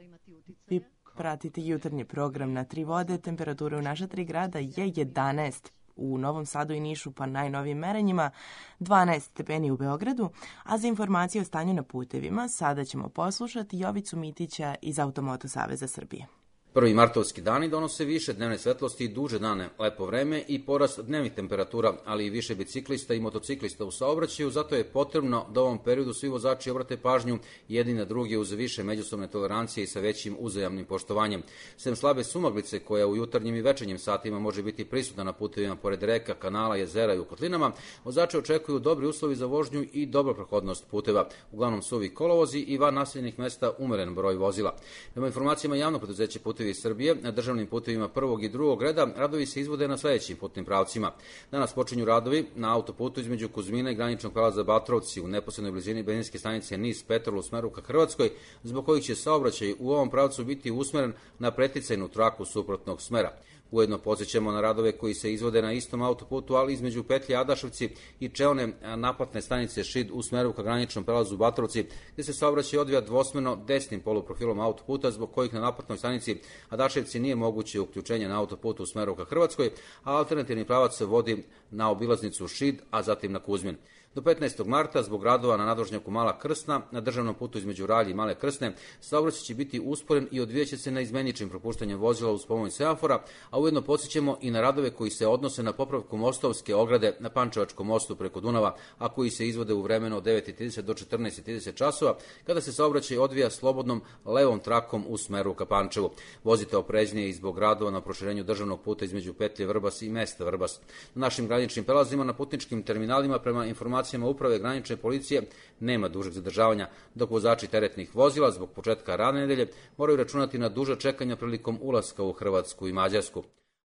Vi pratite jutarnji program na Tri vode. Temperatura u naša tri grada je jedanaest u Novom Sadu i Nišu pa najnovijim merenjima, dvanaest stepeni u Beogradu, a za informacije o stanju na putevima sada ćemo poslušati Jovicu Mitića iz Automoto Saveza Srbije. Prvi martovski dani donose više dnevne svetlosti i duže dane, lepo vreme i porast dnevnih temperatura, ali i više biciklista i motociklista u saobraćaju, zato je potrebno da u ovom periodu svi vozači obrate pažnju jedni na druge uz više međusobne tolerancije i sa većim uzajamnim poštovanjem. Sem slabe sumaglice koja u jutarnjim i večernjim satima može biti prisutna na putevima pored reka, kanala, jezera i u kotlinama, vozači očekuju dobri uslovi za vožnju i dobra prohodnost puteva, uglavnom suvi kolovozi i van naseljenih mesta umeren broj vozila. Prema informacijama javnog preduzeća Putevi Srbije, na državnim putevima prvog i drugog reda radovi se izvode na sledećim putnim pravcima. Danas počinju radovi na autoputu između Kuzmina i graničnog prelaza Batrovci u neposrednoj blizini benzinske stanice Nis Petrol u smeru ka Hrvatskoj, zbog kojih će saobraćaj u ovom pravcu biti usmeren na preticajnu traku suprotnog smera. Ujedno podsjećamo na radove koji se izvode na istom autoputu, ali između petlje Adaševci i čeone naplatne stanice Šid u smeru ka graničnom prelazu Batrovci, gde se saobraćaj odvija dvosmerno desnim poluprofilom autoputa, zbog kojih na naplatnoj stanici Adaševci nije moguće uključenje na autoputu u smeru ka Hrvatskoj, a alternativni pravac se vodi na obilaznicu Šid, a zatim na Kuzmin. Do petnaestog marta, zbog radova na nadvožnjaku Mala Krsna, na državnom putu između Ralje i Male Krsne, saobraćaj će biti usporen i odvijaće se na izmeničnim propuštanjem vozila uz pomoć semafora, a ujedno podsjećamo i na radove koji se odnose na popravku mostovske ograde na Pančevačkom mostu preko Dunava, a koji se izvode u vremenu od devet i trideset do četrnaest i trideset časova, kada se saobraćaj odvija slobodnom levom trakom u smeru ka Pančevu. Vozite opreznije i zbog radova na proširenju državnog puta između petlje Vrbas i mesta Vrbas. Na našim graničnim prelazima na putničkim terminalima, prema informacijama Uprave granične policije, nema dužeg zadržavanja, dok vozači teretnih vozila zbog početka radne nedelje moraju računati na duža čekanja prilikom ulaska u Hrvatsku i Mađarsku.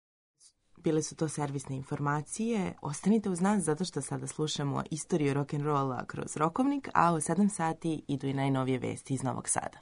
Bile su to servisne informacije. Ostanite uz nas zato što sada slušamo istoriju rock'n'rolla kroz rokovnik, a u sedam sati idu i najnovije vesti iz Novog Sada.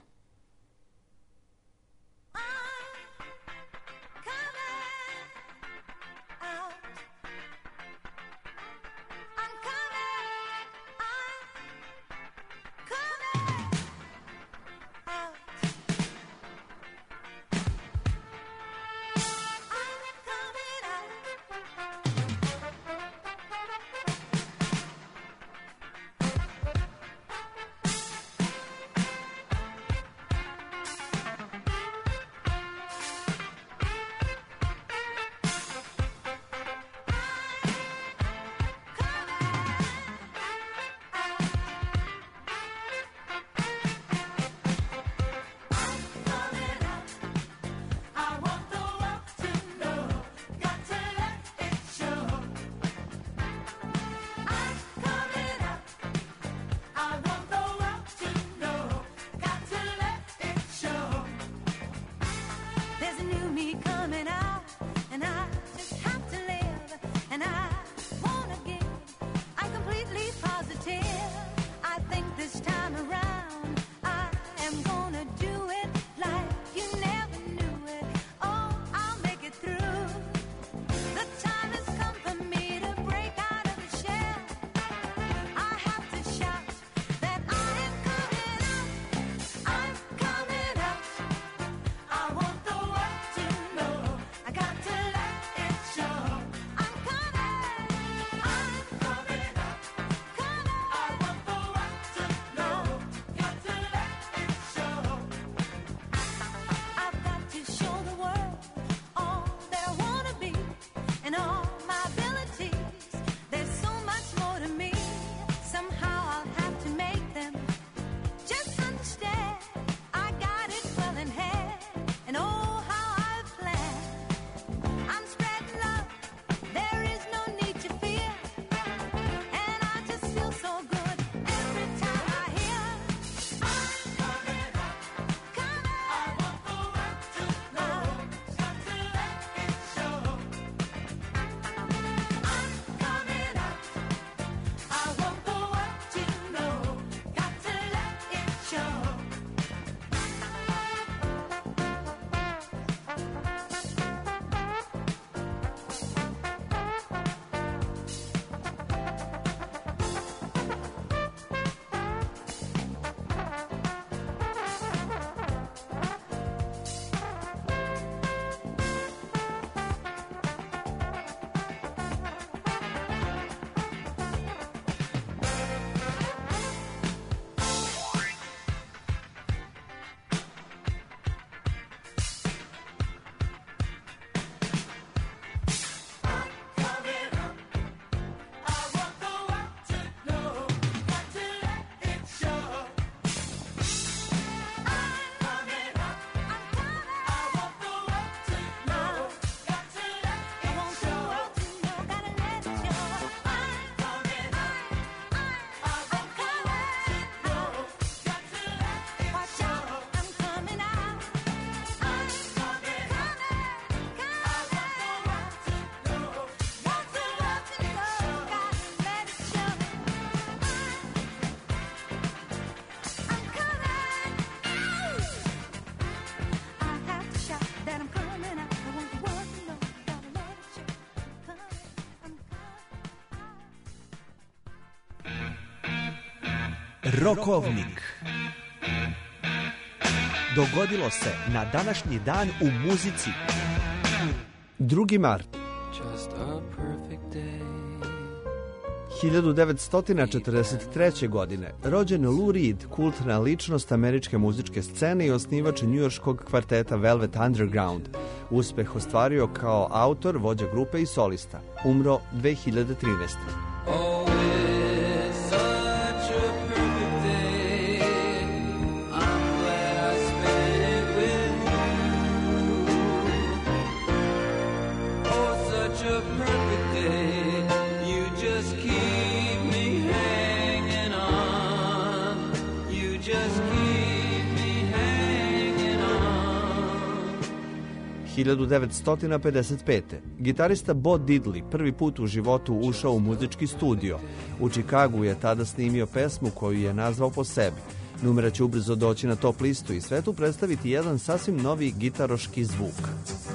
Rokovnik. Dogodilo se na današnji dan u muzici. drugi mart. hiljadu devetsto četrdeset treće. godine rođen Lou Reed, kultna ličnost američke muzičke scene i osnivač njujorškog kvarteta Velvet Underground. Uspeh ostvario kao autor, vođa grupe i solista. Umro dve hiljade trinaeste. hiljadu devetsto pedeset pete. Gitarista Bo Diddley prvi put u životu ušao u muzički studio. U Čikagu je tada snimio pesmu koju je nazvao po sebi. Numera će ubrzo doći na top listu i svetu predstaviti jedan sasvim novi gitaroški zvuk.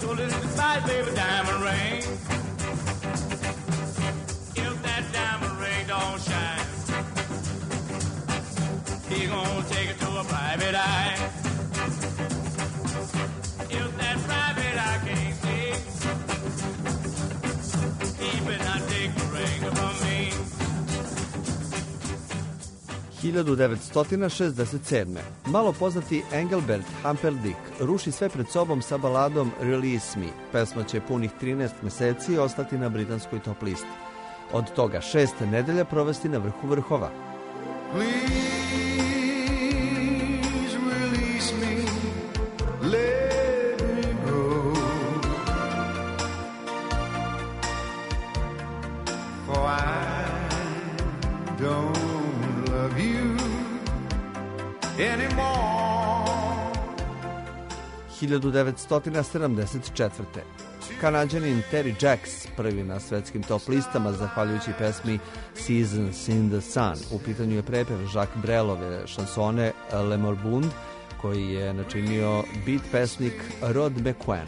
hiljadu devetsto šezdeset sedme. Malo poznati Engelbert Humperdinck ruši sve pred sobom sa baladom Release Me. Pesma će punih trinaest meseci ostati na britanskoj top listi. Od toga šest nedelja provesti na vrhu vrhova. Please release me, let me go, for I don't love you anymore. hiljadu devetsto sedamdeset četvrte. Kanađanin Terry Jacks, prvi na svetskim top listama zahvaljujući pesmi Seasons in the Sun. U pitanju je prepev Jacques Brelove šansone Le Moribund, koji je načinio beat pesnik Rod McQueen.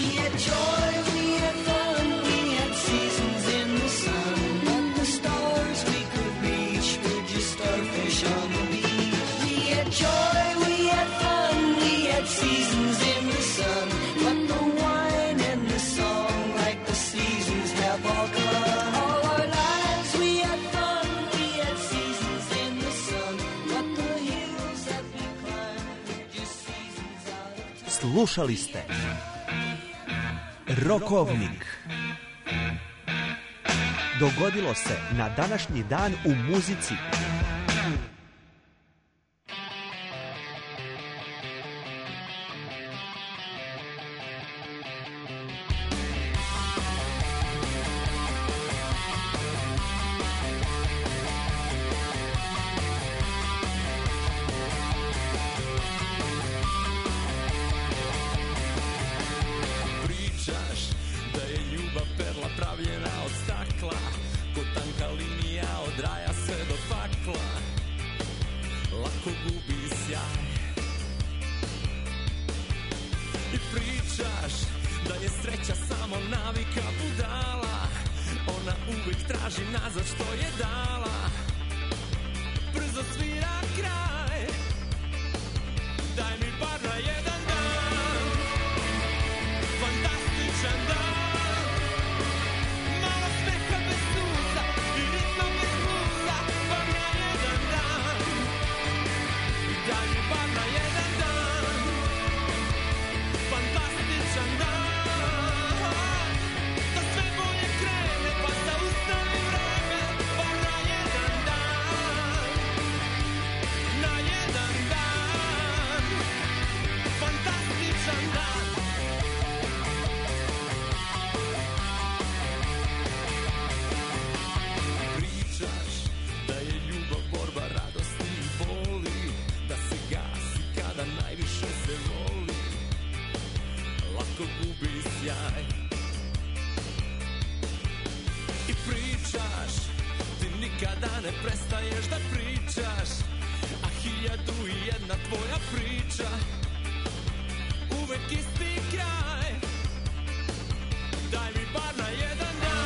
Slušali ste Rokovnik. Dogodilo se na današnji dan u muzici.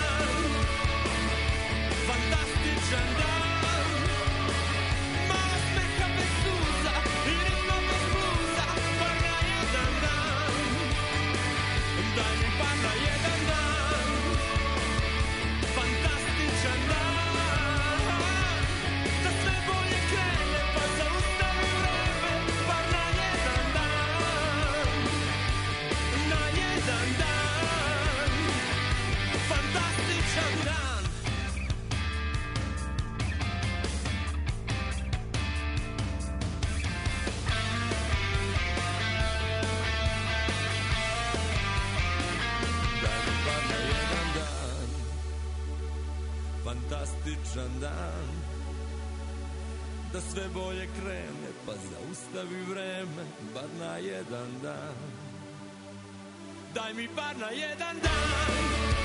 Fantastičan dan, malo fantastičan dan, da sve bolje krene, pa zaustavi vreme, bar na jedan dan. Daj mi bar na jedan dan,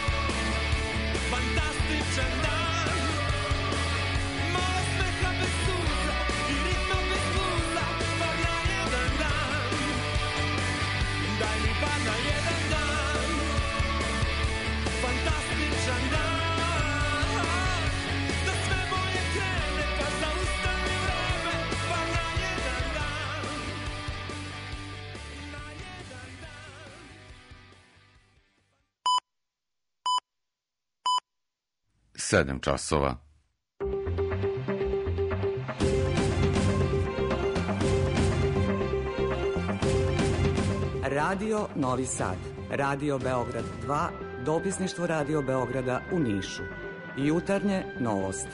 fantastičan dan, malo smeha bez suza i ritma bez bluza, bar na jedan dan. Daj mi bar na jedan dan, fantastičan dan, da sve bolje krene, pa zaustavi vreme, bar na jedan dan. Na jedan dan. Sedam časova. Radio Novi Sad, Radio Beograd dva, dopisništvo Radio Beograda u Nišu. Jutarnje novosti.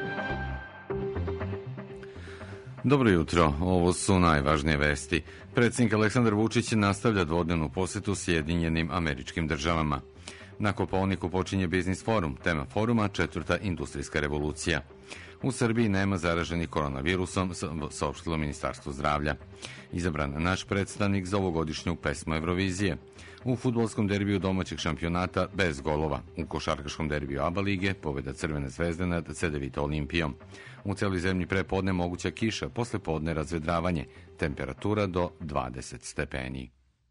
Dobro jutro, ovo su najvažnije vesti. Predsjednik Aleksandar Vučić nastavlja dvodnevnu posetu Sjedinjenim Američkim Državama. Na Kopaoniku počinje biznis forum, tema foruma četvrta industrijska revolucija. U Srbiji nema zaraženih koronavirusom, saopštilo Ministarstvo zdravlja. Izabran naš predstavnik za ovogodišnju pesmu Eurovizije. U fudbalskom derbiju domaćeg šampionata bez golova. U košarkaškom derbiju ABA lige pobjeda Crvene zvezde nad Cedevita Olimpijom. U celoj zemlji pre podne moguća kiša, posle podne razvedravanje. Temperatura do dvadeset stepeni.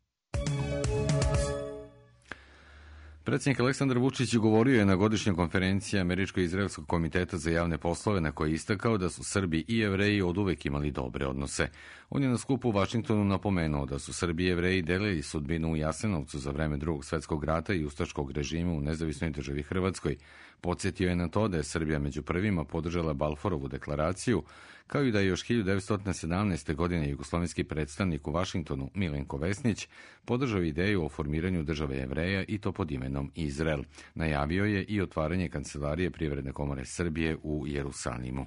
Predsjednik Aleksandar Vučić govorio je na godišnjoj konferenciji Američko-izraelskog komiteta za javne poslove, na kojoj je istakao da su Srbi i Jevreji oduvek imali dobre odnose. On je na skupu u Vašingtonu napomenuo da su Srbi i Jevreji delili sudbinu u Jasenovcu za vreme Drugog svetskog rata i ustaškog režima u nezavisnoj državi Hrvatskoj. Podsjetio je na to da je Srbija među prvima podržala Balforovu deklaraciju, kao i da je još hiljadu devetsto sedamnaeste. godine jugoslovenski predstavnik u Vašingtonu Milenko Vesnić podržao ideju o formiranju države Jevreja i to pod imenom Izrael. Najavio je i otvaranje kancelarije Privredne komore Srbije u Jerusalimu.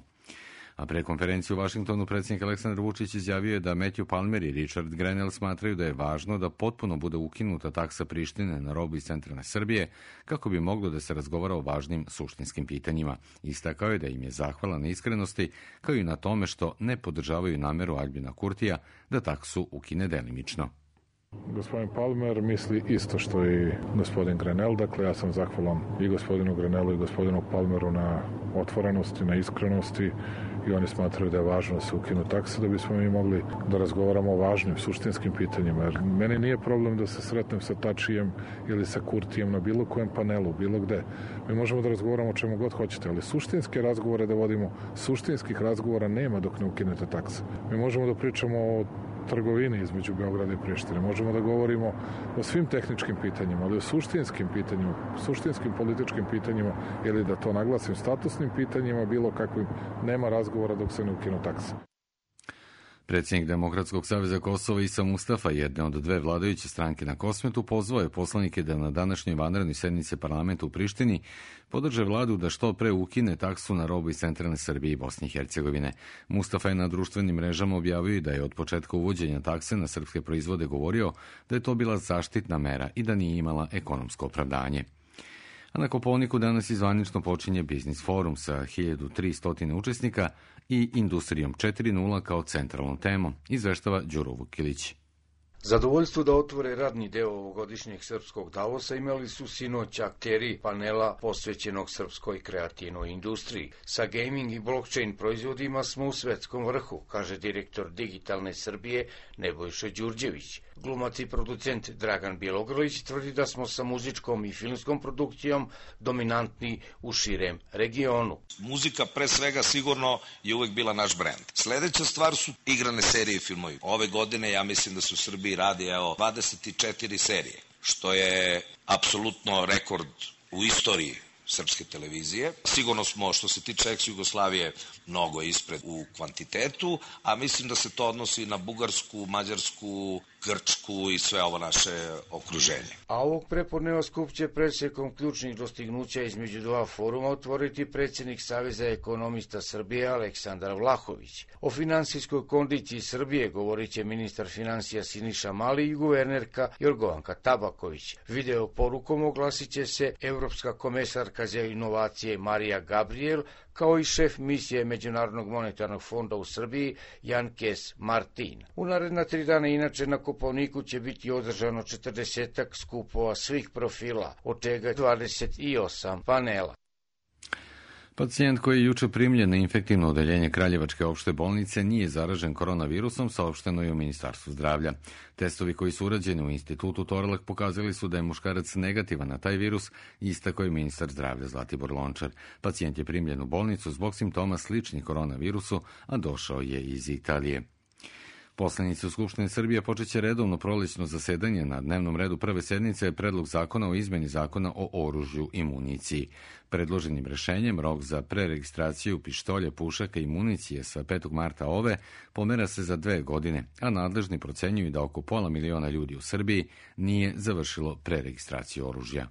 A pre konferencije u Vašingtonu predsjednik Aleksandar Vučić izjavio je da Matthew Palmer i Richard Grenell smatraju da je važno da potpuno bude ukinuta taksa Prištine na robu iz centralne Srbije kako bi moglo da se razgovara o važnim suštinskim pitanjima. Istakao je da im je zahvala na iskrenosti kao i na tome što ne podržavaju nameru Aljbina Kurtija da taksu ukine delimično. Gospodin Palmer misli isto što i gospodin Grenell, dakle ja sam zahvalan i gospodinu Grenellu i gospodinu Palmeru na otvorenosti, na iskrenosti i oni smatraju da je važno da se ukinu takse da bismo mi mogli da razgovaramo o važnim suštinskim pitanjima. Jer meni nije problem da se sretnem sa Tačijem ili sa Kurtijem na bilo kojem panelu, bilo gde. Mi možemo da razgovaramo o čemu god hoćete, ali suštinske razgovore da vodimo, suštinskih razgovora nema dok ne ukinete takse. Mi možemo da pričamo o trgovini između Beograda i Prištine. Možemo da govorimo o svim tehničkim pitanjima, ali o suštinskim pitanjima, suštinskim političkim pitanjima ili da to naglasim statusnim pitanjima, bilo kakvim, nema razgovora dok se ne ukinu takse. Predsjednik Demokratskog saveza Kosova Isa Mustafa, jedne od dve vladajuće stranke na Kosmetu, pozvao je poslanike da na današnjoj vanrednoj sednici parlamenta u Prištini podrže vladu da što pre ukine taksu na robu iz centralne Srbije i Bosne i Hercegovine. Mustafa je na društvenim mrežama objavio da je od početka uvođenja takse na srpske proizvode govorio da je to bila zaštitna mera i da nije imala ekonomsko opravdanje. A na Kopaoniku danas izvanično počinje biznis forum sa hiljadu tristo učesnika i industrijom četiri nula kao centralnom temom, izveštava Đuro Vukilić. Zadovoljstvo da otvore radni deo ovogodišnjeg srpskog Davosa imali su sinoć akteri panela posvećenog srpskoj kreativnoj industriji. Sa gaming i blockchain proizvodima smo u svetskom vrhu, kaže direktor Digitalne Srbije Nebojša Đurđević. Glumac i producent Dragan Bjelogrlić tvrdi da smo sa muzičkom i filmskom produkcijom dominantni u širem regionu. Muzika pre svega sigurno je uvek bila naš brend. Sledeća stvar su igrane serije i filmovi. Ove godine ja mislim da su u Srbiji radi evo dvadeset četiri serije, što je apsolutno rekord u istoriji srpske televizije. Sigurno smo, što se tiče ex-Jugoslavije, mnogo ispred u kvantitetu, a mislim da se to odnosi na Bugarsku, Mađarsku, Grčku i sve ovo naše okruženje. A ovog prepodneva skup će presekom ključnih dostignuća između dva foruma otvoriti predsjednik Saveza ekonomista Srbije Aleksandar Vlahović. O finansijskoj kondiciji Srbije govorit će ministar financija Siniša Mali i guvernerka Jorgovanka Tabaković. Video porukom oglasit će se Evropska komesarka za inovacije Marija Gabriel, kao i šef misije Međunarodnog monetarnog fonda u Srbiji Jan Kes Martin. U naredna tri dana inače na Kopaoniku će biti održano četrdesetak skupova svih profila, od čega dvadeset osam panela. Pacijent koji je juče primljen na infektivno odeljenje Kraljevačke opšte bolnice nije zaražen koronavirusom, saopšteno je u Ministarstvu zdravlja. Testovi koji su urađeni u institutu Torlak pokazali su da je muškarac negativan na taj virus, istakao je ministar zdravlja Zlatibor Lončar. Pacijent je primljen u bolnicu zbog simptoma sličnih koronavirusu, a došao je iz Italije. Poslanici u Skupštini Srbije počeće redovno prolećno zasedanje. Na dnevnom redu prve sednice je predlog zakona o izmeni zakona o oružju i municiji. Predloženim rešenjem rok za preregistraciju pištolja, pušaka i municije sa petog marta ove pomera se za dve godine, a nadležni procenjuju da oko pola miliona ljudi u Srbiji nije završilo preregistraciju oružja.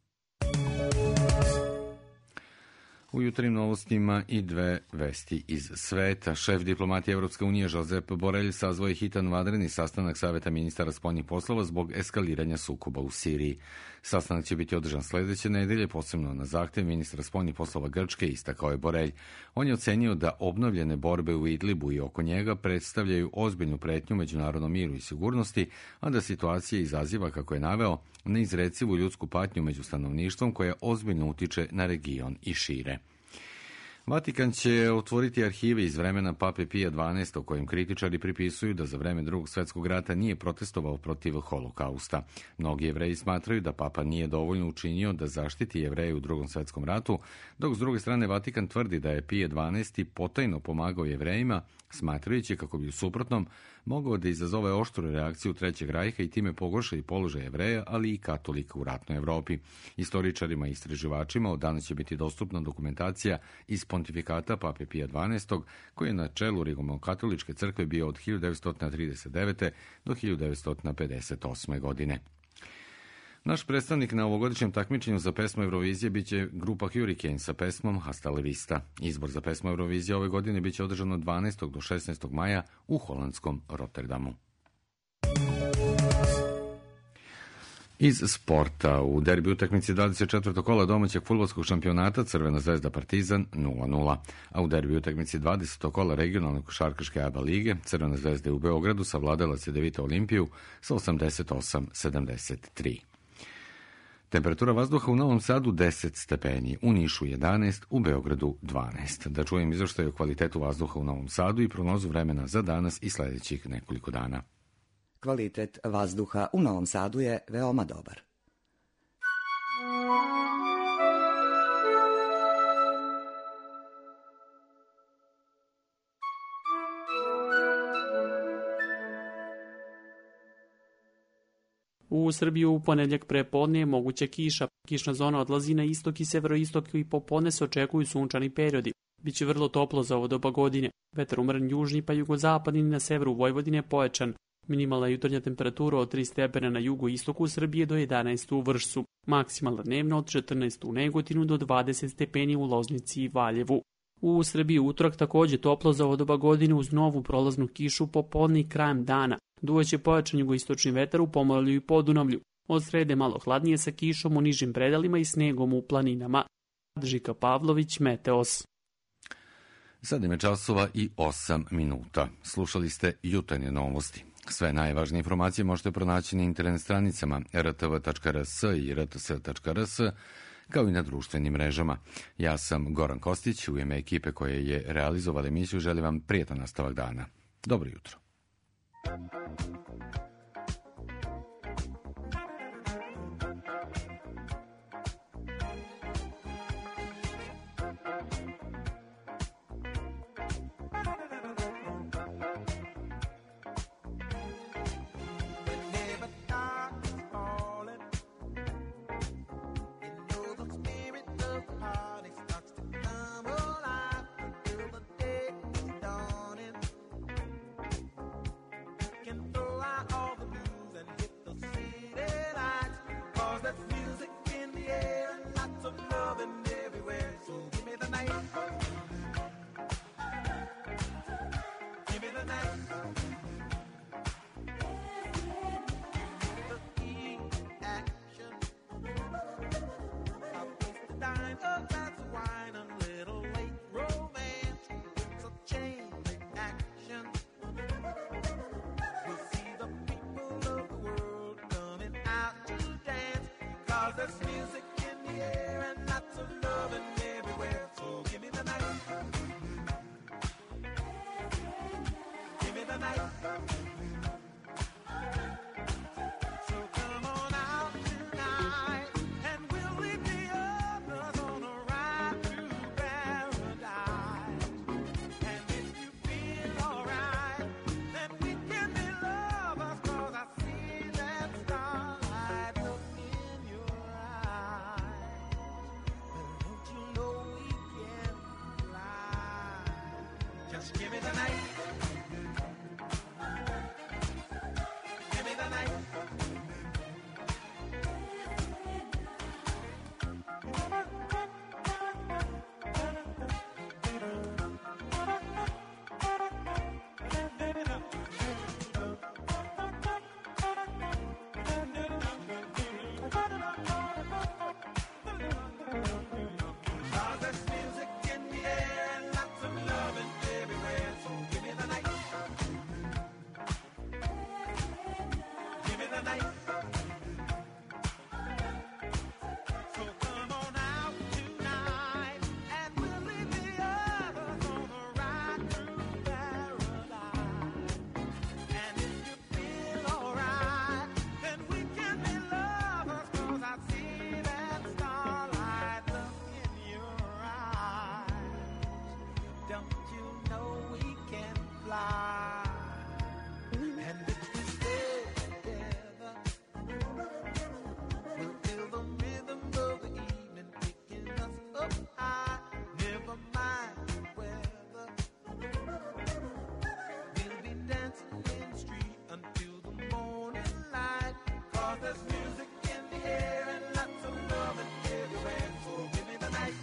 U jutrim novostima i dve vesti iz sveta. Šef diplomatije Evropske unije Josep Borelj sazvao je hitan vanredni sastanak Saveta ministara spoljnih poslova zbog eskaliranja sukoba u Siriji. Sastanak će biti održan sledeće nedelje, posebno na zahtev ministra spoljnih poslova Grčke, istakao je Borelj. On je ocenio da obnovljene borbe u Idlibu i oko njega predstavljaju ozbiljnu pretnju međunarodnom miru i sigurnosti, a da situacija izaziva, kako je naveo, neizrecivu ljudsku patnju među stanovništvom koja ozbiljno utiče na region i šire. Vatikan će otvoriti arhive iz vremena Pape Pija dvanaestog, kojem kritičari pripisuju da za vreme Drugog svjetskog rata nije protestovao protiv holokausta. Mnogi Jevreji smatraju da Papa nije dovoljno učinio da zaštiti Jevreje u Drugom svjetskom ratu, dok s druge strane Vatikan tvrdi da je Pije dvanaesti potajno pomagao Jevrejima, smatrajući kako bi u suprotnom mogao da izazove oštru reakciju Trećeg rajha i time pogorša i položaj Jevreja, ali i katolika u ratnoj Evropi. Istoričarima i istraživačima od danas će biti dostupna dokumentacija iz pontifikata Pape Pija dvanaestog, koji je na čelu Rimokatoličke crkve bio od hiljadu devetsto trideset devete. do hiljadu devetsto pedeset osme. godine. Naš predstavnik na ovogodišnjem takmičenju za pesmu Eurovizije biće grupa Hurricane sa pesmom Hasta la Vista. Izbor za pesmu Eurovizije ove godine biće održan od dvanaestog do šesnaestog maja u holandskom Rotterdamu. Iz sporta, u derbi utakmici dvadeset četvrtog kola domaćeg fudbalskog šampionata Crvena zvezda Partizan nula nula, a u derbi utakmici dvadesetog kola regionalne košarkaške A B A lige Crvena zvezda je u Beogradu savladala Cedevita Olimpiju sa osamdeset osam sedamdeset tri. Temperatura vazduha u Novom Sadu deset stepeni, u Nišu jedanaest, u Beogradu dvanaest. Da čujem izveštaj o kvalitetu vazduha u Novom Sadu i prognozu vremena za danas i sledećih nekoliko dana. Kvalitet vazduha u Novom Sadu je veoma dobar. U Srbiji u ponedjeljak prepodne je moguća kiša. Kišna zona odlazi na istok i severoistok i popodne se očekuju sunčani periodi. Biće vrlo toplo za ovo doba godine. Vetar umeren južni pa jugozapadni na severu Vojvodine pojačan. Minimalna jutarnja temperatura od tri stepena na jugu istoku Srbije do jedanaest u Vršcu. Maksimalna dnevna od četrnaest u Negotinu do dvadeset stepeni u Loznici i Valjevu. U Srbiji utorak takođe toplo za ovo doba godine uz novu prolaznu kišu popodne i krajem dana. Duvaće pojačan jugoistočni vetar u Pomoravlju i Podunavlju. Od srede malo hladnije sa kišom u nižim predelima i snegom u planinama. Žika Pavlović, Meteos. Sad je časova i osam minuta. Slušali ste jutarnje novosti. Sve najvažnije informacije možete pronaći na internet stranicama r t v tačka r s i r t s tačka r s, kao i na društvenim mrežama. Ja sam Goran Kostić, u ime ekipe koje je realizovala emisiju želim vam prijetan nastavak dana. Dobro jutro. Throw night. So come on out tonight, and we'll leave the others on a ride through paradise. And if you feel alright, then we can be lovers, 'cause I see that starlight look in your eyes. Well, don't you know we can fly? Just give me the night. Give me the night. Cause there's music in the air and lots of loving everywhere. So give me the night. Give me the night. So come on out tonight, and we'll leave the others on a ride through paradise. And if you feel alright, then we can be lovers, 'cause I see that starlight look in your eyes. Don't you know we can fly? And if we stay together, we'll feel the rhythm of the evening picking us up high. Never mind the weather, we'll be dancing in the street until the morning light. 'Cause there's music in the air and lots of loving everywhere. So give me the night.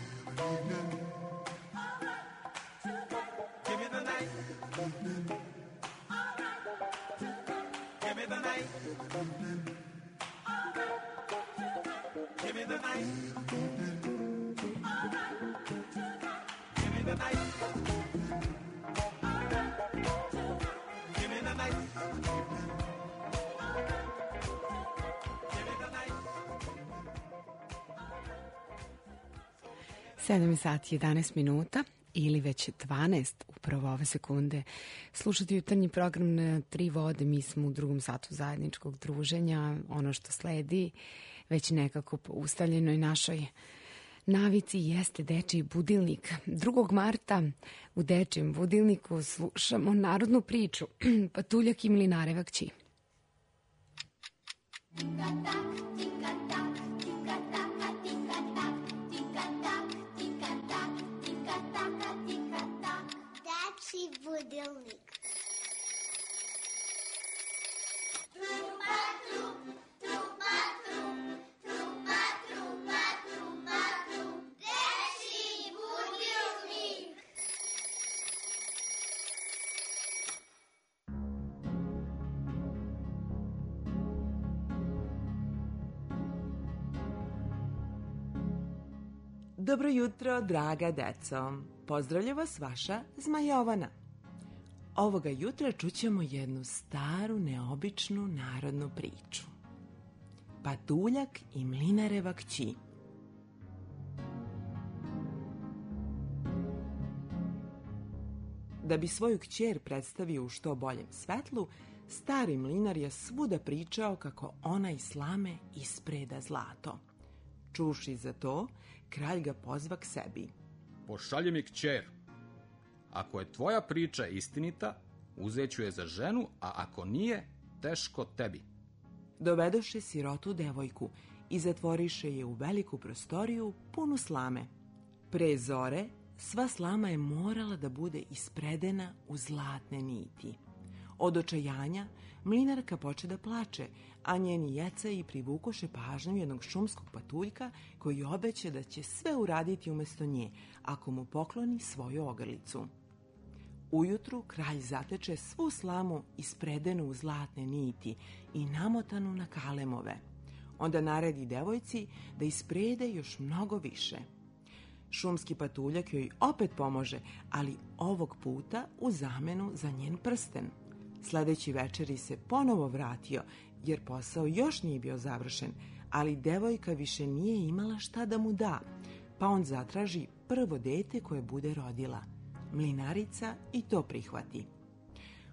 Give me the night. Give me the night. Give me the night. Give me the night. Give me the night. Give me the night. sedam sati jedanaest minuta ili već dvanaest upravo ove sekunde. Slušati jutarnji program na Tri vode, mi smo u drugom satu zajedničkog druženja. Ono što sledi već nekako po ustaljenoj našoj navici jeste dečiji budilnik. drugog marta u dečijem budilniku slušamo narodnu priču Patuljak i Mlinareva kći. Dečiji budilnik. Trupa, trup, trupa, trup, trupa, trupa, trupa, trup. Dečiji budilnik. Dobro jutro, draga deco. Pozdravlja vas vaša Zmajovana. Ovoga jutra čućemo jednu staru, neobičnu narodnu priču. Patuljak i Mlinareva kći. Da bi svoju kćer predstavio u što boljem svetlu, stari mlinar je svuda pričao kako ona iz slame ispreda zlato. Čuši za to, kralj ga pozva k sebi. Pošalji mi kćer. Ako je tvoja priča istinita, uzeću je za ženu, a ako nije, teško tebi. Dovedoše sirotu devojku i zatvoriše je u veliku prostoriju punu slame. Pre zore, sva slama je morala da bude ispredena u zlatne niti. Od očajanja, mlinarka poče da plače, a njeni jecaji privukoše pažnju jednog šumskog patuljka koji obeće da će sve uraditi umesto nje, ako mu pokloni svoju ogrlicu. Ujutru kralj zateče svu slamu ispredenu u zlatne niti i namotanu na kalemove. Onda naredi devojci da isprede još mnogo više. Šumski patuljak joj opet pomože, ali ovog puta u zamenu za njen prsten. Sledeći večeri se ponovo vratio, jer posao još nije bio završen, ali devojka više nije imala šta da mu da, pa on zatraži prvo dete koje bude rodila. Mlinarica i to prihvati.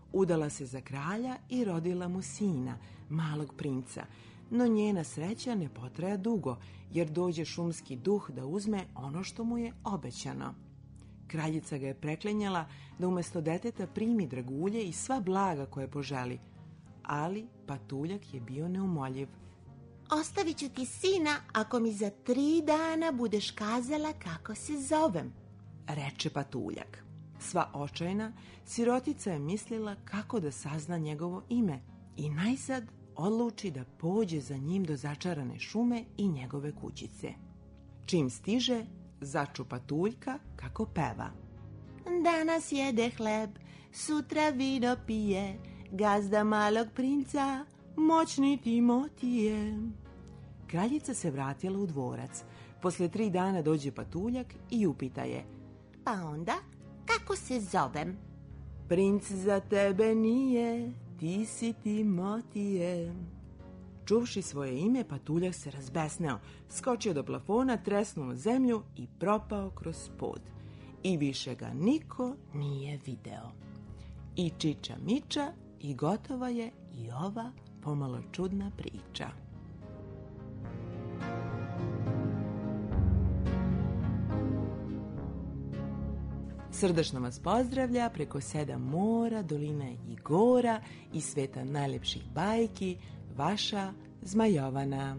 Udala se za kralja i rodila mu sina, malog princa, no njena sreća ne potraja dugo, jer dođe šumski duh da uzme ono što mu je obećano. Kraljica ga je preklenjala da umjesto deteta primi dragulje i sva blaga koje poželi, ali patuljak je bio neumoljiv. Ostavit ću ti sina ako mi za tri dana budeš kazala kako se zovem, reče patuljak. Sva očajna, sirotica je mislila kako da sazna njegovo ime i najzad odluči da pođe za njim do začarane šume i njegove kućice. Čim stiže, začu patuljka kako peva. Danas jede hleb, sutra vino pije, gazda malog princa, moćni Timotije. Kraljica se vratila u dvorac. Posle tri dana dođe patuljak i upita je. Pa onda, kako se zovem? Princ za tebe nije, ti si Timotije. Čuvši svoje ime, patuljak se razbesneo, skočio do plafona, tresnuo na zemlju i propao kroz pod. I više ga niko nije video. I čiča miča i gotova je i ova pomalo čudna priča. Srdačno vas pozdravlja preko sedam mora, doline i gora i sveta najlepših bajki, vaša Zmajovana.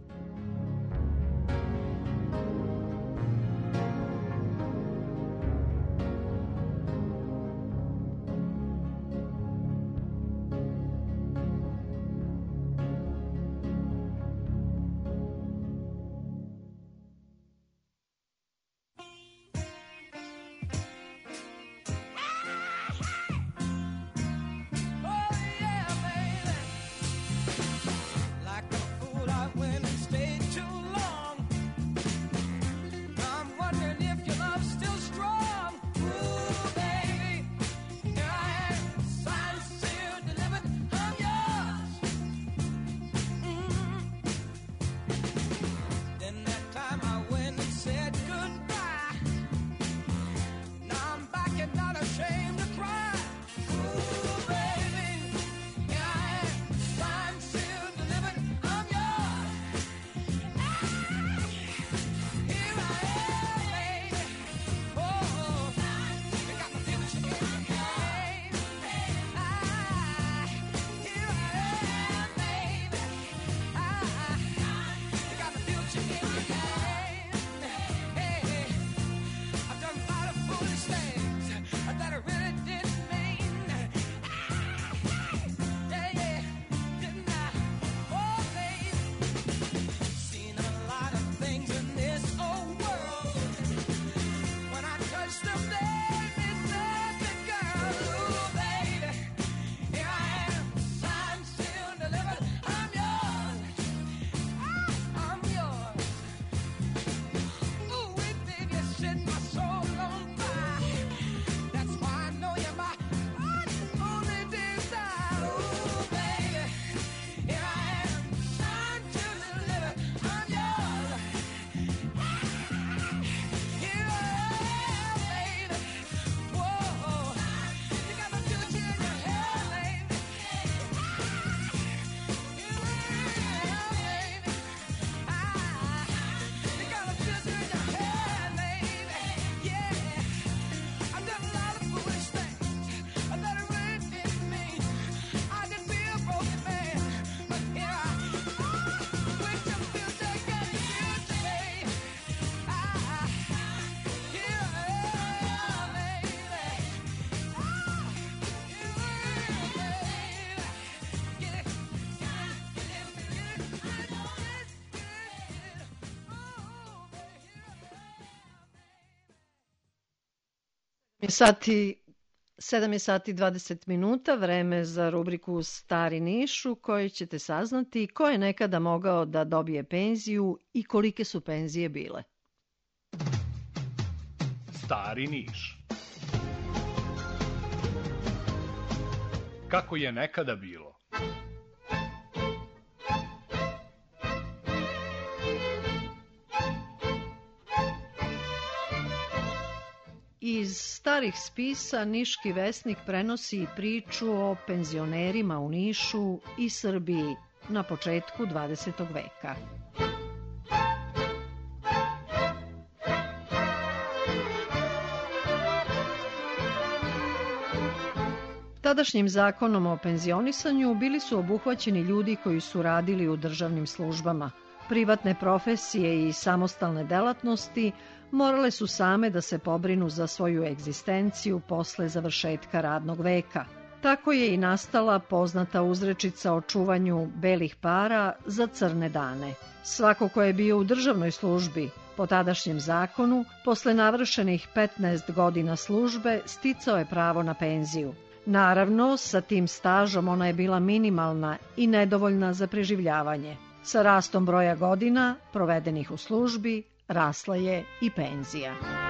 Sati, sedam je sati dvadeset minuta, vreme za rubriku Stari Niš u kojoj ćete saznati ko je nekada mogao da dobije penziju i kolike su penzije bile. Stari Niš. Kako je nekada bilo? Iz Iz starih spisa Niški vesnik prenosi priču o penzionerima u Nišu i Srbiji na početku dvadesetog veka. Tadašnjim zakonom o penzionisanju bili su obuhvaćeni ljudi koji su radili u državnim službama. Privatne profesije i samostalne delatnosti morale su same da se pobrinu za svoju egzistenciju posle završetka radnog veka. Tako je i nastala poznata uzrečica o čuvanju belih para za crne dane. Svako ko je bio u državnoj službi, po tadašnjem zakonu, posle navršenih petnaest godina službe, sticao je pravo na penziju. Naravno, sa tim stažom ona je bila minimalna i nedovoljna za preživljavanje. Sa rastom broja godina provedenih u službi rasla je i penzija.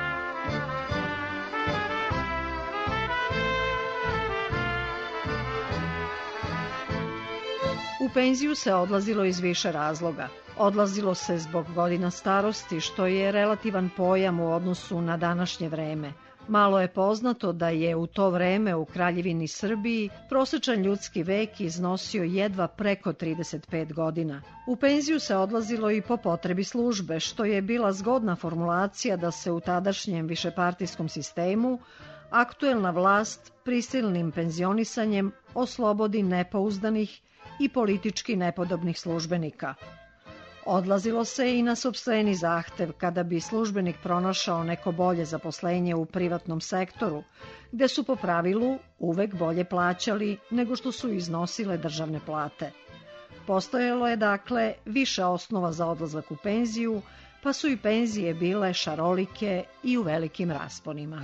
U penziju se odlazilo iz više razloga. Odlazilo se zbog godina starosti, što je relativan pojam u odnosu na današnje vreme. Malo je poznato da je u to vreme u Kraljevini Srbiji prosečan ljudski vek iznosio jedva preko trideset pet godina. U penziju se odlazilo i po potrebi službe, što je bila zgodna formulacija da se u tadašnjem višepartijskom sistemu aktuelna vlast prisilnim penzionisanjem oslobodi nepouzdanih i politički nepodobnih službenika. Odlazilo se i na sopstveni zahtev kada bi službenik pronašao neko bolje zaposlenje u privatnom sektoru, gde su po pravilu uvek bolje plaćali nego što su iznosile državne plate. Postojalo je dakle više osnova za odlazak u penziju, pa su i penzije bile šarolike i u velikim rasponima.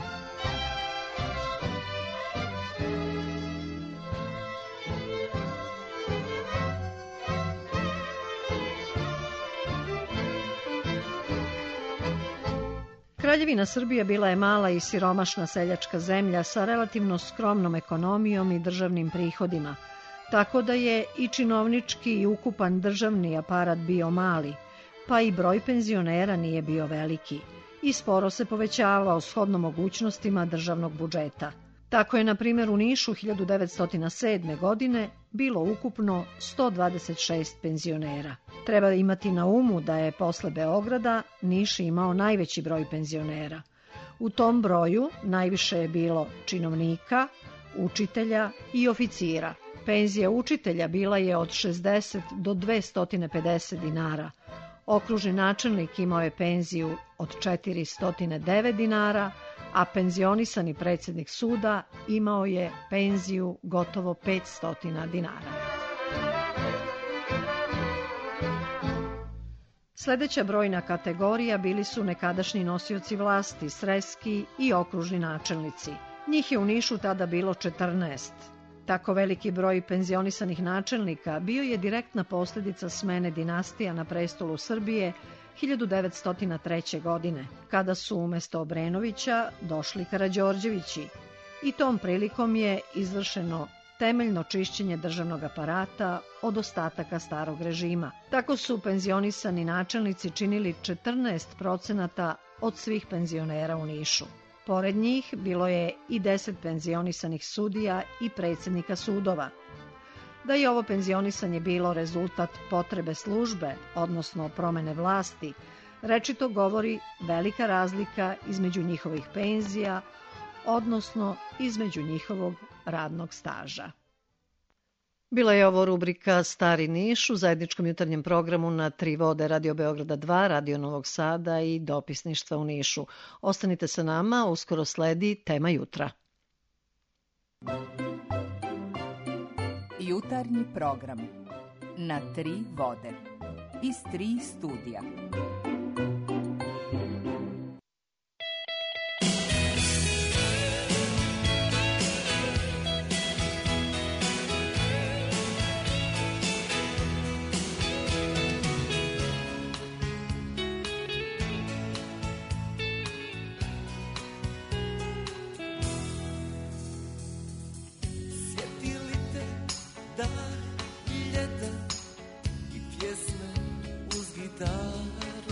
Kraljevina Srbija bila je mala i siromašna seljačka zemlja sa relativno skromnom ekonomijom i državnim prihodima, tako da je i činovnički i ukupan državni aparat bio mali, pa i broj penzionera nije bio veliki i sporo se povećavao shodno mogućnostima državnog budžeta. Tako je, na primjer, u Nišu hiljadu devetsto sedme. godine bilo ukupno sto dvadeset šest penzionera. Treba imati na umu da je posle Beograda Niš imao najveći broj penzionera. U tom broju najviše je bilo činovnika, učitelja i oficira. Penzija učitelja bila je od šezdeset do dvesta pedeset dinara. Okružni načelnik imao je penziju od četiristo devet dinara, a penzionisani predsjednik suda imao je penziju gotovo petsto dinara. Sljedeća brojna kategorija bili su nekadašnji nosioci vlasti, sreski i okružni načelnici. Njih je u Nišu tada bilo četrnaest. Tako veliki broj penzionisanih načelnika bio je direktna posljedica smene dinastija na prestolu Srbije hiljadu devetsto treće. godine, kada su umjesto Obrenovića došli Karađorđevići i tom prilikom je izvršeno temeljno čišćenje državnog aparata od ostataka starog režima. Tako su penzionisani načelnici činili četrnaest procenata od svih penzionera u Nišu. Pored njih bilo je i deset penzionisanih sudija i predsjednika sudova. Da je ovo penzionisanje bilo rezultat potrebe službe, odnosno promene vlasti, rečito govori velika razlika između njihovih penzija, odnosno između njihovog radnog staža. Bila je ovo rubrika Stari Niš u zajedničkom jutarnjem programu na Tri vode, Radio Beograda dva, Radio Novog Sada i dopisništva u Nišu. Ostanite sa nama, uskoro sledi Tema jutra. Jutarnji program na Tri vode iz tri studija. Dan i ljeta i pjesme uz gitaru.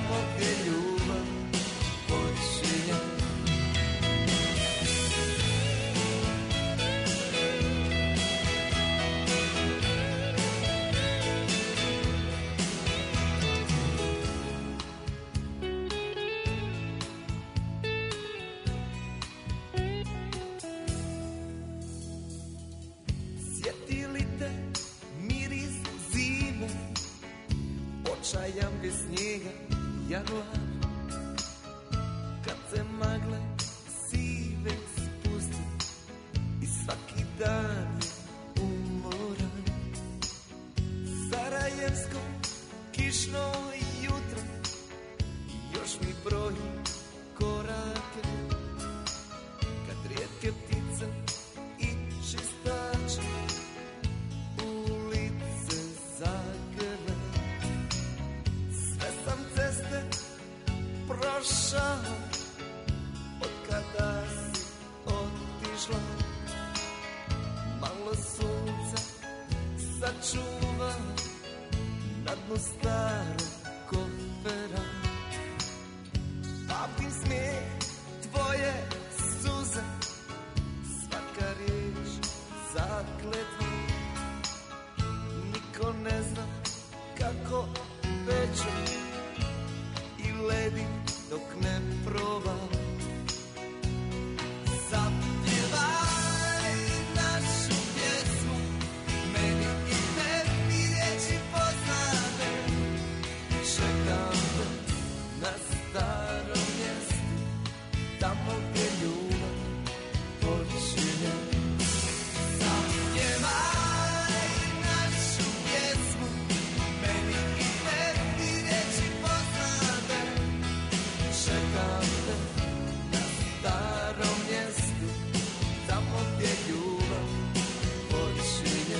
tamo gdje ljubav počinje. Sjeti li te miris zime, očajan bez njega januar, kad se magle sive spuste i svaki dan je umoran. Sarajevsko kišno jutro još mi broji korake, kad rijetke ptice i čistače ulice zagrle. Sve sam ceste prošao od kada si otišla. Malo sunca sačuva na dnu starog kofera. Pamtim smijeh, tvoje suze, svaka riječ zakletva. Niko ne zna kako peče i ledi dok ne proba. Zapjevaj našu pjesmu, meni i tebi riječi poznate. Čekam te na starom mjestu, tamo gdje ljubav počinje. Zapjevaj našu pjesmu, meni i tebi riječi poznate. Čekam te na starom mjestu, tamo gdje ljubav počinje.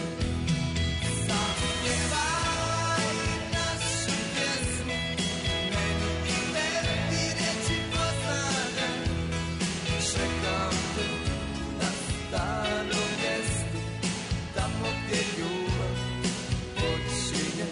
Zapjevaj našu pjesmu, meni i tebi riječi poznate. Čekam te na starom mjestu, tamo gdje ljubav počinje.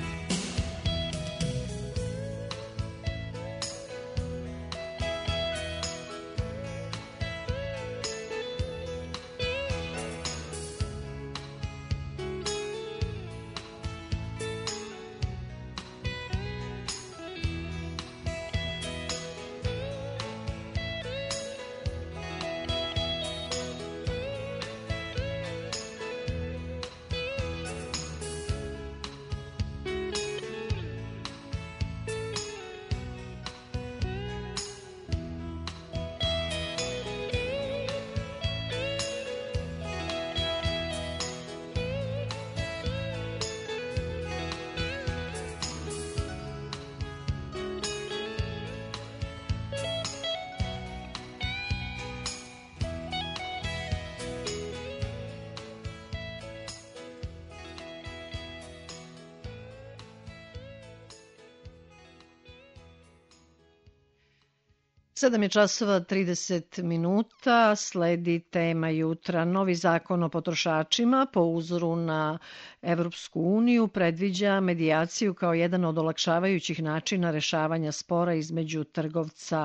Sedam je časova trideset minuta, sledi tema jutra. Novi zakon o potrošačima po uzoru na Evropsku uniju predviđa medijaciju kao jedan od olakšavajućih načina rešavanja spora između trgovca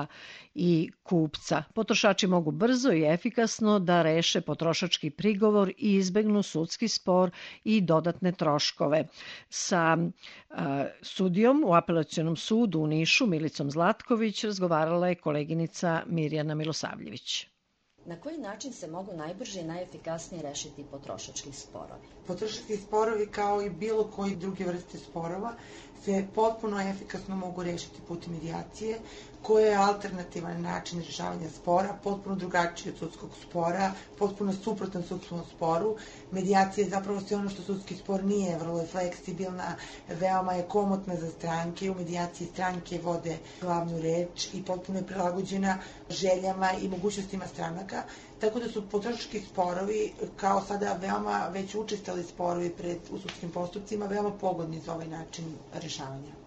i kupca. Potrošači mogu brzo i efikasno da reše potrošački prigovor i izbegnu sudski spor i dodatne troškove. Sa a, sudijom u Apelacionom sudu u Nišu, Milicom Zlatković, razgovarala je koleginica Mirjana Milosavljević. Na koji način se mogu najbrže i najefikasnije rešiti potrošački sporovi? Potrošački sporovi, kao i bilo koji druge vrste sporova, se potpuno efikasno mogu rešiti putem medijacije, koja je alternativan način rešavanja spora, potpuno drugačiji od sudskog spora, potpuno suprotan sudskom sporu. Medijacija je zapravo sve ono što sudski spor nije, vrlo je fleksibilna, veoma je komotna za stranke. U medijaciji stranke vode glavnu reč i potpuno je prilagođena željama i mogućnostima stranaka. Tako da su potrošački sporovi, kao sada veoma već učestali sporovi pred u sudskim postupcima, veoma pogodni za ovaj način rešavanja.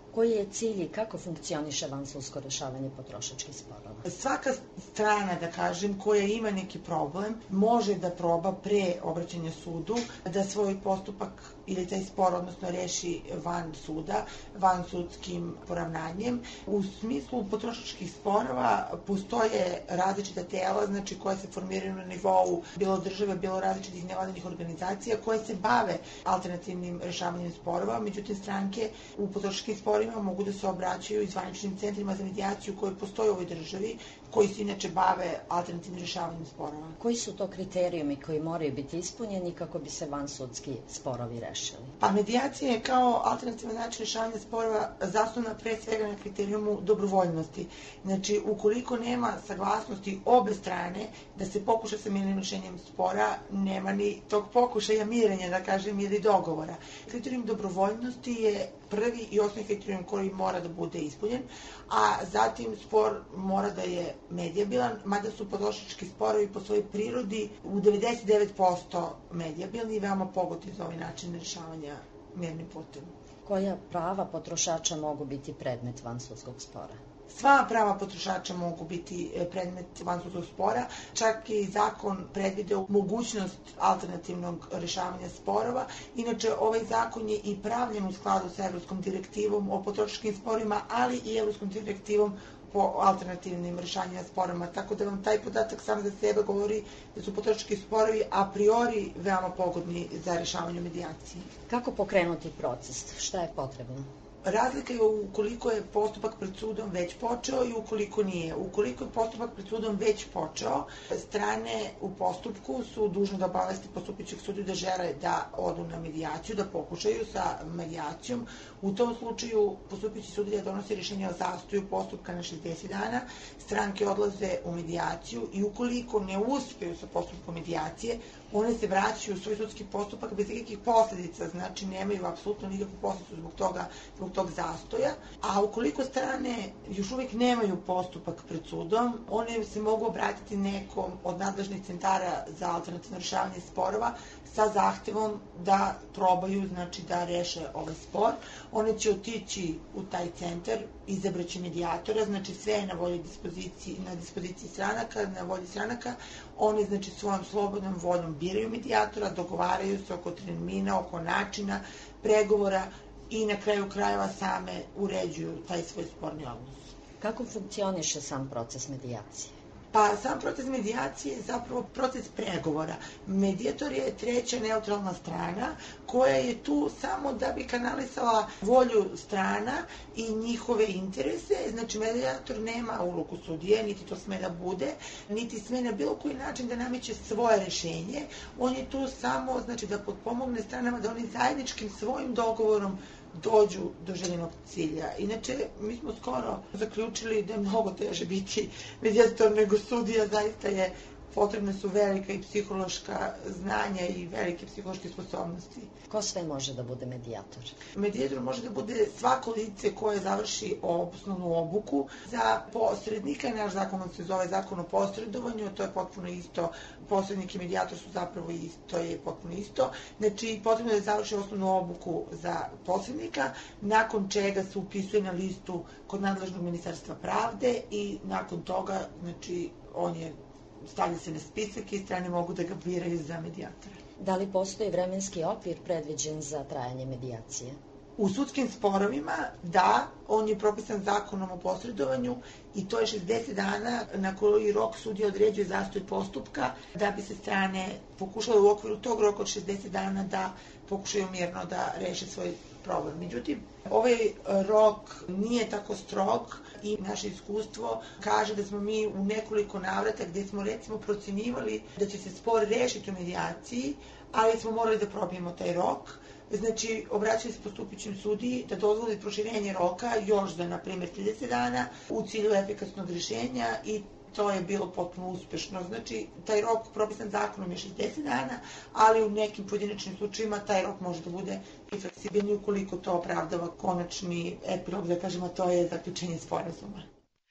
Koji je cilj i kako funkcioniše vansudsko rešavanje potrošačkih sporova? Svaka strana, da kažem, koja ima neki problem, može da proba pre obraćanja sudu da svoj postupak ili taj spor, odnosno reši van suda, van sudskim poravnanjem. U smislu potrošačkih sporova postoje različita tela, znači koje se formiraju na nivou bilo države, bilo različitih nevladinih organizacija koje se bave alternativnim rešavanjem sporova, međutim stranke u potrošačkim sporima mogu da se obraćaju i zvaničnim centrima za medijaciju koji postoje u ovoj državi, koji se inače bave alternativnim rešavanjem sporova. Koji su to kriterijumi koji moraju biti ispunjeni kako bi se vansudski sporovi rešili? Pa medijacija je kao alternativan način rešavanja sporova zasnovana pre svega na kriterijumu dobrovoljnosti. Znači, ukoliko nema saglasnosti obe strane da se pokuša sa mirnim rešenjem spora, nema ni tog pokušaja mirenja, da kažem, ili dogovora. Kriterijum dobrovoljnosti je prvi i osnovni kriterijum koji mora da bude ispunjen, a zatim spor mora da je medijabilan, mada su potrošački sporovi po svojoj prirodi u devedeset devet posto medijabilni i veoma pogodni za ovaj način rešavanja mirnim putem. Koja prava potrošača mogu biti predmet vansudskog spora? Sva prava potrošača mogu biti predmet vansudskog spora, čak i zakon predvideo mogućnost alternativnog rešavanja sporova. Inače, ovaj zakon je i pravljen u skladu sa Evropskom direktivom o potrošačkim sporima, ali i Evropskom direktivom po alternativnim rešavanjima sporama, tako da vam taj podatak sam za sebe govori da su potrošački sporovi a priori veoma pogodni za rešavanje medijacije. Kako pokrenuti proces? Šta je potrebno? Razlika je ukoliko je postupak pred sudom već počeo i ukoliko nije. Ukoliko je postupak pred sudom već počeo, strane u postupku su dužne da obavesti postupajućeg sudiju da žele da odu na medijaciju, da pokušaju sa medijacijom. U tom slučaju postupajući sudija donosi rješenje o zastoju postupka na šezdeset dana, stranke odlaze u medijaciju i ukoliko ne uspeju sa postupkom medijacije, one se vraćaju u svoj sudski postupak bez ikakvih posledica, znači nemaju apsolutno nikakvu posledicu zbog toga, zbog tog zastoja. A ukoliko strane još uvijek nemaju postupak pred sudom, one se mogu obratiti nekom od nadležnih centara za alternativno rešavanje sporova sa zahtevom da probaju, znači da reše ovaj spor. One će otići u taj centar, izabraći medijatora, znači sve je na volji dispoziciji, na dispoziciji stranaka, na volji stranaka. One, znači, svojom slobodnom voljom biraju medijatora, dogovaraju se oko termina, oko načina pregovora i na kraju krajeva same uređuju taj svoj sporni odnos. Kako funkcioniše sam proces medijacije? Pa sam proces medijacije je zapravo proces pregovora. Medijator je treća neutralna strana koja je tu samo da bi kanalisala volju strana i njihove interese. Znači, medijator nema ulogu sudije, niti to sme da bude, niti sme na bilo koji način da nameće svoje rešenje. On je tu samo, znači, da potpomogne stranama da oni zajedničkim svojim dogovorom dođu do željenog cilja. Inače, mi smo skoro zaključili da je mnogo teže biti medijator nego sudija, zaista je potrebne su velika i psihološka znanja i velike psihološke sposobnosti. Ko sve može da bude medijator? Medijator može da bude svako lice koje završi osnovnu obuku. Za posrednika, naš zakon se zove zakon o posredovanju, to je potpuno isto. Posrednik i medijator su zapravo isto, to je potpuno isto. Znači, potrebno je da završi osnovnu obuku za posrednika, nakon čega se upisuje na listu kod nadležnog ministarstva pravde i nakon toga, znači, on je stavlja se na spisak i strane mogu da ga biraju za medijatora. Da li postoji vremenski okvir predviđen za trajanje medijacije? U sudskim sporovima, da, on je propisan zakonom o posredovanju i to je šezdeset dana na koji rok sudija određuje zastoj postupka da bi se strane pokušale u okviru tog roka od šezdeset dana da pokušaju mirno da reše svoj problem. Međutim, ovaj rok nije tako strog i naše iskustvo kaže da smo mi u nekoliko navrata gdje smo recimo procenjivali da će se spor rešiti u medijaciji, ali smo morali da probijemo taj rok. Znači, obraćali se postupajućem sudiji da dozvoli proširenje roka još za, na primjer, trideset dana u cilju efikasnog rješenja i to je bilo potpuno uspešno. Znači, taj rok propisan zakonom je šezdeset dana, ali u nekim pojedinačnim slučajima taj rok može da bude i fleksibilni ukoliko to opravdava konačni epilog, da kažemo, to je zaključenje sporazuma.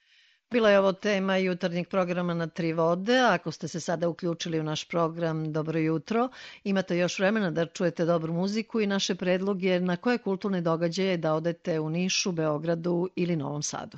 Bila je ovo tema jutarnjeg programa na Tri vode. Ako ste se sada uključili u naš program Dobro jutro, imate još vremena da čujete dobru muziku i naše predloge na koje kulturne događaje da odete u Nišu, Beogradu ili Novom Sadu.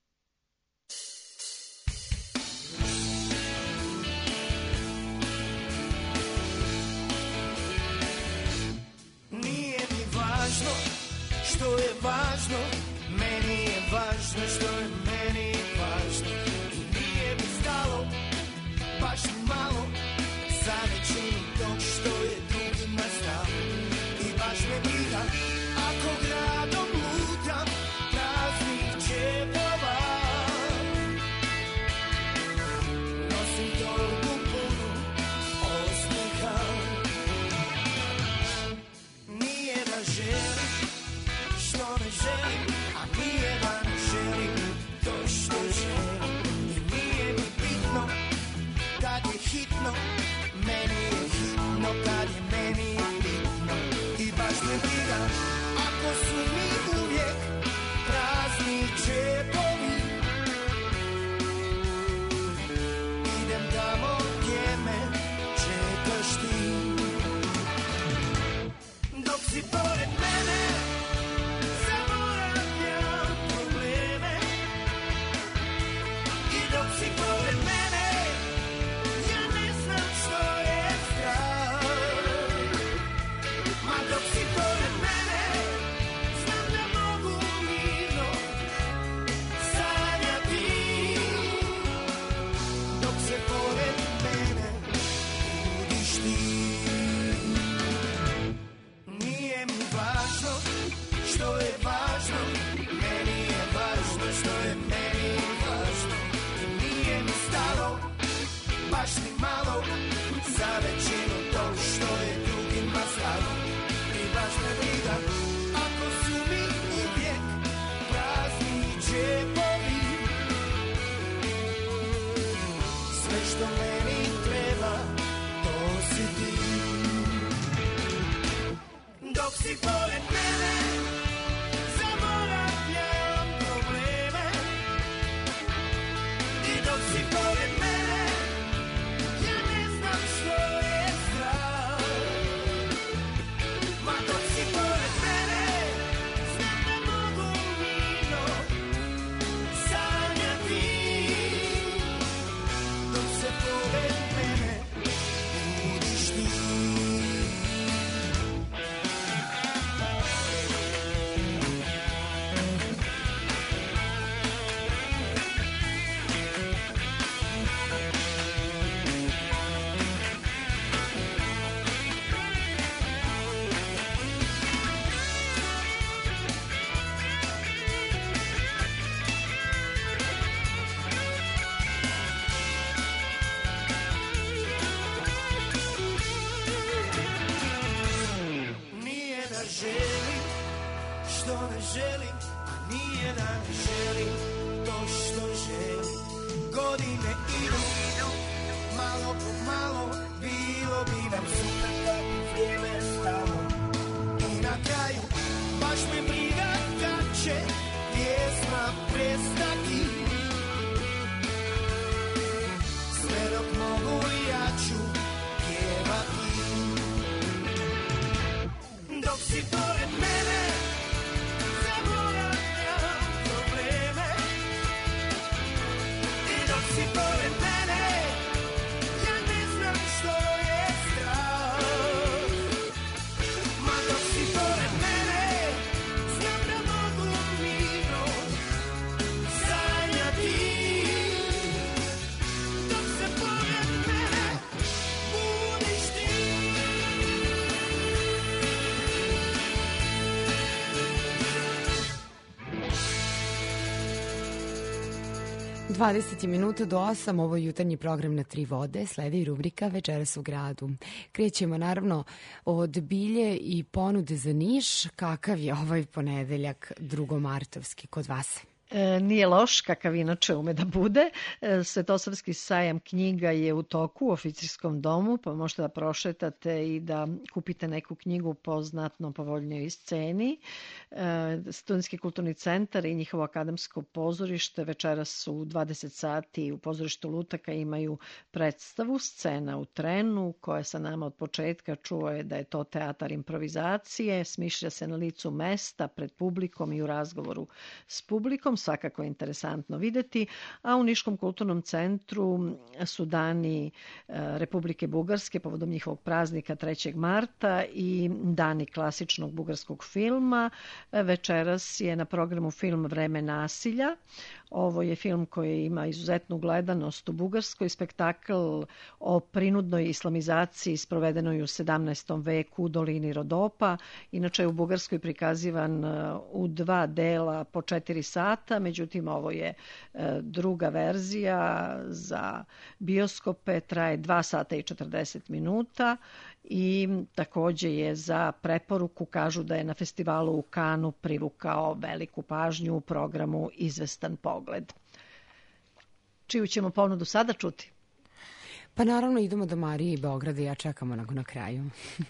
Nije mi važno što je važno, meni je važno što je meni važno. I nije mi stalo, baš ni malo, za većinu tog što je drugima stalo. I baš me briga, ako gradom lutam, praznih džepova. Nosim torbu punu osmijeha. Nije da želim što ne želim, a nije da ne želim to što želim. I nije mi bitno kad je hitno, meni je hitno kad je meni bitno. I baš me briga ako su mi uvijek prazni džepovi. Idem tamo gdje me čekaš ti. Dok si pored mene zaboravljam probleme. I dok si pored mene ja ne znam što je strah. Ma dok si pored mene znam da mogu mirno sanjati. Dok se pored mene budiš ti. Nije mi važno što je važno, meni je važno što je meni važno. I nije mi stalo, baš ni malo, za većinu tog što je drugima stalo. I baš me briga, ako su mi uvijek prazni džepovi. Sve što meni treba, to si ti. Dok si pored mene zaboravljam probleme. I dok si pored mene ja ne znam što je strah. Ma dok si pored mene znam da mogu mirno sanjati. Dok se pored mene budiš ti. Nije da želim što ne želim, a nije da ne želim to što želim. Godine idu, malo po malo, bilo bi nam super kad bi vrijeme stalo. I na kraju, baš me briga kad će pjesma prestati. Sve dok mogu ja ću pjevati. Dok si pored mene zaboravljam probleme. I dok si pored mene ja ne znam što je strah. Ma dok si pored mene znam da mogu mirno sanjati. Dok se pored mene budiš ti. dvadeset minuta do osam, ovo je jutarnji program na Tri vode, sledi rubrika Večeras u gradu. Krećemo naravno od bilje i ponude za Niš. Kakav je ovaj ponedeljak drugomartovski kod vas? E, nije loš, kakav inače ume da bude. E, Svetosavski sajam knjiga je u toku u oficirskom domu, pa možete da prošetate i da kupite neku knjigu po znatno povoljnijoj ceni. E, Studentski kulturni centar i njihovo akademsko pozorište večeras u dvadeset sati u pozorištu Lutaka imaju predstavu Scena u trenu, koja sa nama od početka čuo je da je to teatar improvizacije, smišlja se na licu mesta, pred publikom i u razgovoru s publikom. Svakako je interesantno videti, a u Niškom kulturnom centru su dani Republike Bugarske povodom njihovog praznika trećeg marta i dani klasičnog bugarskog filma. Večeras je na programu film Vreme nasilja. Ovo je film koji ima izuzetnu gledanost u Bugarskoj, spektakl o prinudnoj islamizaciji sprovedenoj u sedamnaestom veku u dolini Rodopa. Inače je u Bugarskoj prikazivan u dva dela po četiri sata, međutim ovo je druga verzija za bioskope, traje dva sata i četrdeset minuta i takođe je za preporuku, kažu da je na festivalu u Kanu privukao veliku pažnju u programu Izvestan pogled. Čiju ćemo ponudu sada čuti? Pa naravno idemo do Marije i Beograda i ja čekamo na, na kraju.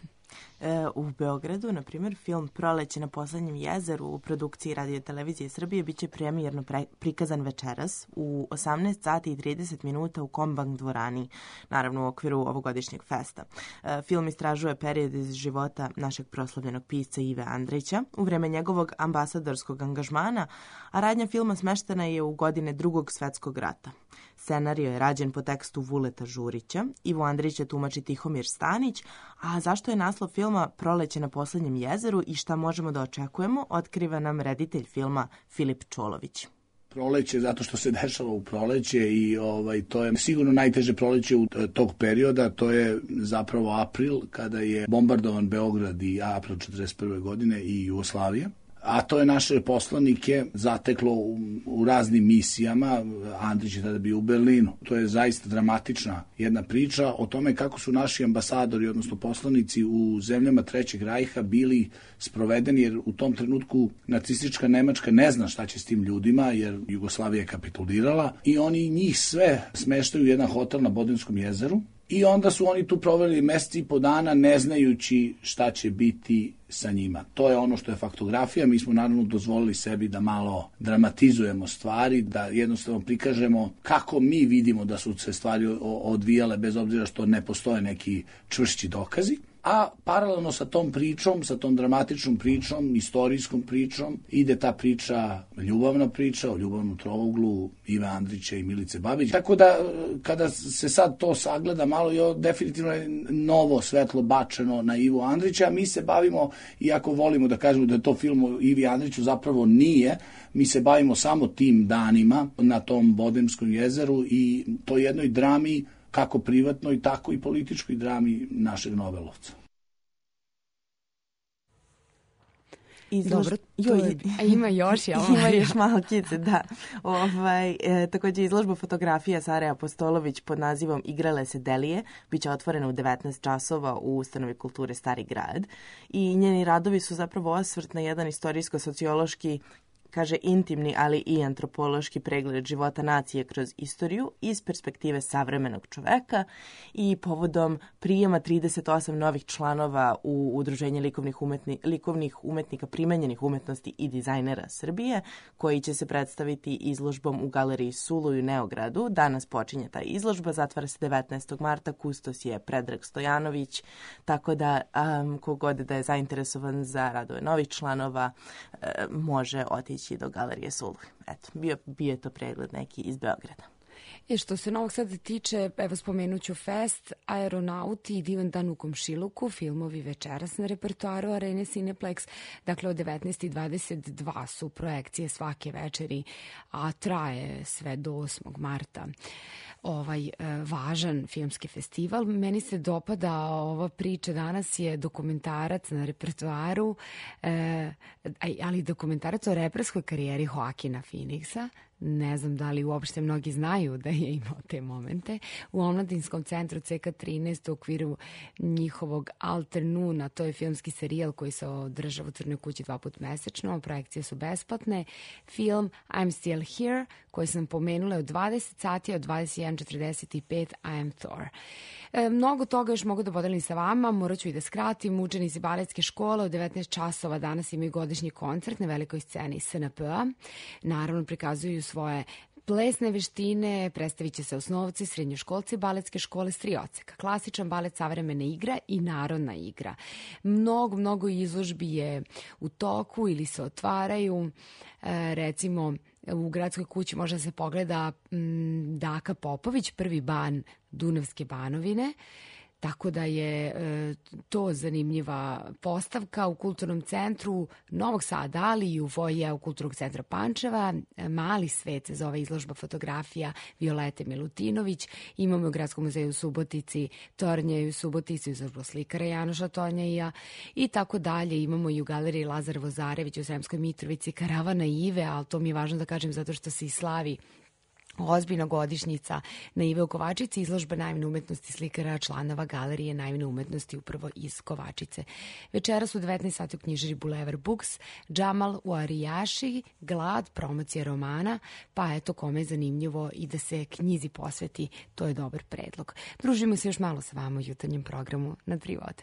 U Beogradu, na primjer, film Proleće na poslednjem jezeru u produkciji Radio Televizije Srbije biće premijerno pre- prikazan večeras u osamnaest sati i trideset minuta u Kombank dvorani, naravno u okviru ovogodišnjeg festa. Film istražuje period iz života našeg proslavljenog pisca Ive Andrića u vreme njegovog ambasadorskog angažmana, a radnja filma smeštena je u godine Drugog svetskog rata. Scenario je rađen po tekstu Vuleta Žurića, Ivo Andrića tumači Tihomir Stanić, a zašto je naslov filma Proleće na poslednjem jezeru i šta možemo da očekujemo, otkriva nam reditelj filma Filip Čolović. Proleće zato što se dešava u proleće i ovaj to je sigurno najteže proleće u tog perioda, to je zapravo april kada je bombardovan Beograd i april četrdeset prve godine i Jugoslavija. A to je naše poslanike zateklo u, u raznim misijama. Andrić je tada bio u Berlinu. To je zaista dramatična jedna priča o tome kako su naši ambasadori, odnosno poslanici u zemljama Trećeg rajha bili sprovedeni, jer u tom trenutku nacistička Nemačka ne zna šta će s tim ljudima, jer Jugoslavija je kapitulirala i oni njih sve smeštaju u jedan hotel na Bodenskom jezeru. I onda su oni tu proveli mesec i po dana ne znajući šta će biti sa njima. To je ono što je faktografija. Mi smo naravno dozvolili sebi da malo dramatizujemo stvari, da jednostavno prikažemo kako mi vidimo da su se stvari odvijale bez obzira što ne postoje neki čvršći dokazi. A paralelno sa tom pričom, sa tom dramatičnom pričom, istorijskom pričom, ide ta priča, ljubavna priča o ljubavnom trouglu Ive Andrića i Milice Babić. Tako da, kada se sad to sagleda malo, jo, definitivno je novo svetlo bačeno na Ivu Andrića. Mi se bavimo, iako volimo da kažemo da je to film o Ivi Andriću, zapravo nije. Mi se bavimo samo tim danima na tom Bodenskom jezeru i to jednoj drami, kako privatnoj, tako i političkoj drami našeg Nobelovca. Izlož... Dobro, to je... A ima još, jel? Ima još malo kice, da. Ovaj, e, također izložba fotografija Sare Apostolović pod nazivom Igrale se Delije biće otvorena u devetnaest časova u Ustanovi kulture Stari grad i njeni radovi su zapravo osvrt na jedan istorijsko-sociološki, kaže, intimni, ali i antropološki pregled života nacije kroz istoriju iz perspektive savremenog čoveka i povodom prijema trideset osam novih članova u Udruženje likovnih, umetni, likovnih umetnika primenjenih umetnosti i dizajnera Srbije, koji će se predstaviti izložbom u Galeriji Suluj u Neogradu. Danas počinje ta izložba, zatvara se devetnaestog marta, kustos je Predrag Stojanović, tako da um, kogod da je zainteresovan za radove novih članova um, može otići do Galerije Suluj. Eto, bio, bio je to pregled neki iz Beograda. E, što se Novog Sada tiče, evo spomenut ću Fest, Aeronauti i Divan dan u komšiluku, filmovi večeras na repertoaru Arene Cineplex. Dakle, od devetnaest i dvadeset dva su projekcije svake večeri, a traje sve do osmog marta. Ovaj e, važan filmski festival. Meni se dopada ova priča danas je dokumentarac na repertoaru, e, ali dokumentarac o reperskoj karijeri Joakina Phoenixa. ne znam da li uopšte mnogi znaju da je imao te momente, u Omladinskom centru C K trinaest u okviru njihovog Alternuna, to je filmski serijal koji se održava u Crnoj kući dva put mesečno, projekcije su besplatne. Film I'm Still Here, koji sam pomenula, od dvadeset sati, od dvadeset jedan četrdeset pet I Am Thor. E, mnogo toga još mogu da podelim sa vama, morat ću i da skratim. Učenici baletske škole od devetnaest časova danas imaju godišnji koncert na velikoj sceni S N P-a. Naravno, prikazuju svoje plesne veštine, predstavit će se osnovci, srednjoškolci baletske škole s tri odseka. Klasičan balet, savremena igra i narodna igra. Mnogo, mnogo izložbi je u toku ili se otvaraju. E, recimo, u Gradskoj kući može da se pogleda m, Daka Popović, prvi ban Dunavske banovine, tako da je e, to zanimljiva postavka u Kulturnom centru Novog Sada, ali i u foijeu Kulturnog centra Pančeva. E, Mali svet se zove izložba fotografija Violete Milutinović. Imamo u Gradskom muzeju u Subotici Tornje u Subotici, izložbu slikara Janoša Tornjeja i tako dalje. Imamo i u galeriji Lazar Vozarević u Sremskoj Mitrovici Karavana Ive, ali to mi je važno da kažem zato što se i slavi ozbiljna godišnjica na Ive u Kovačici, izložba naivne umetnosti slikara članova galerije naivne umetnosti upravo iz Kovačice. Večeras u devetnaest sati u knjižari Bulevar Books, Džamal u Arijaši, Glad, promocija romana, pa eto kome je zanimljivo i da se knjizi posveti, to je dobar predlog. Družimo se još malo sa vama u jutarnjem programu na Tri vode.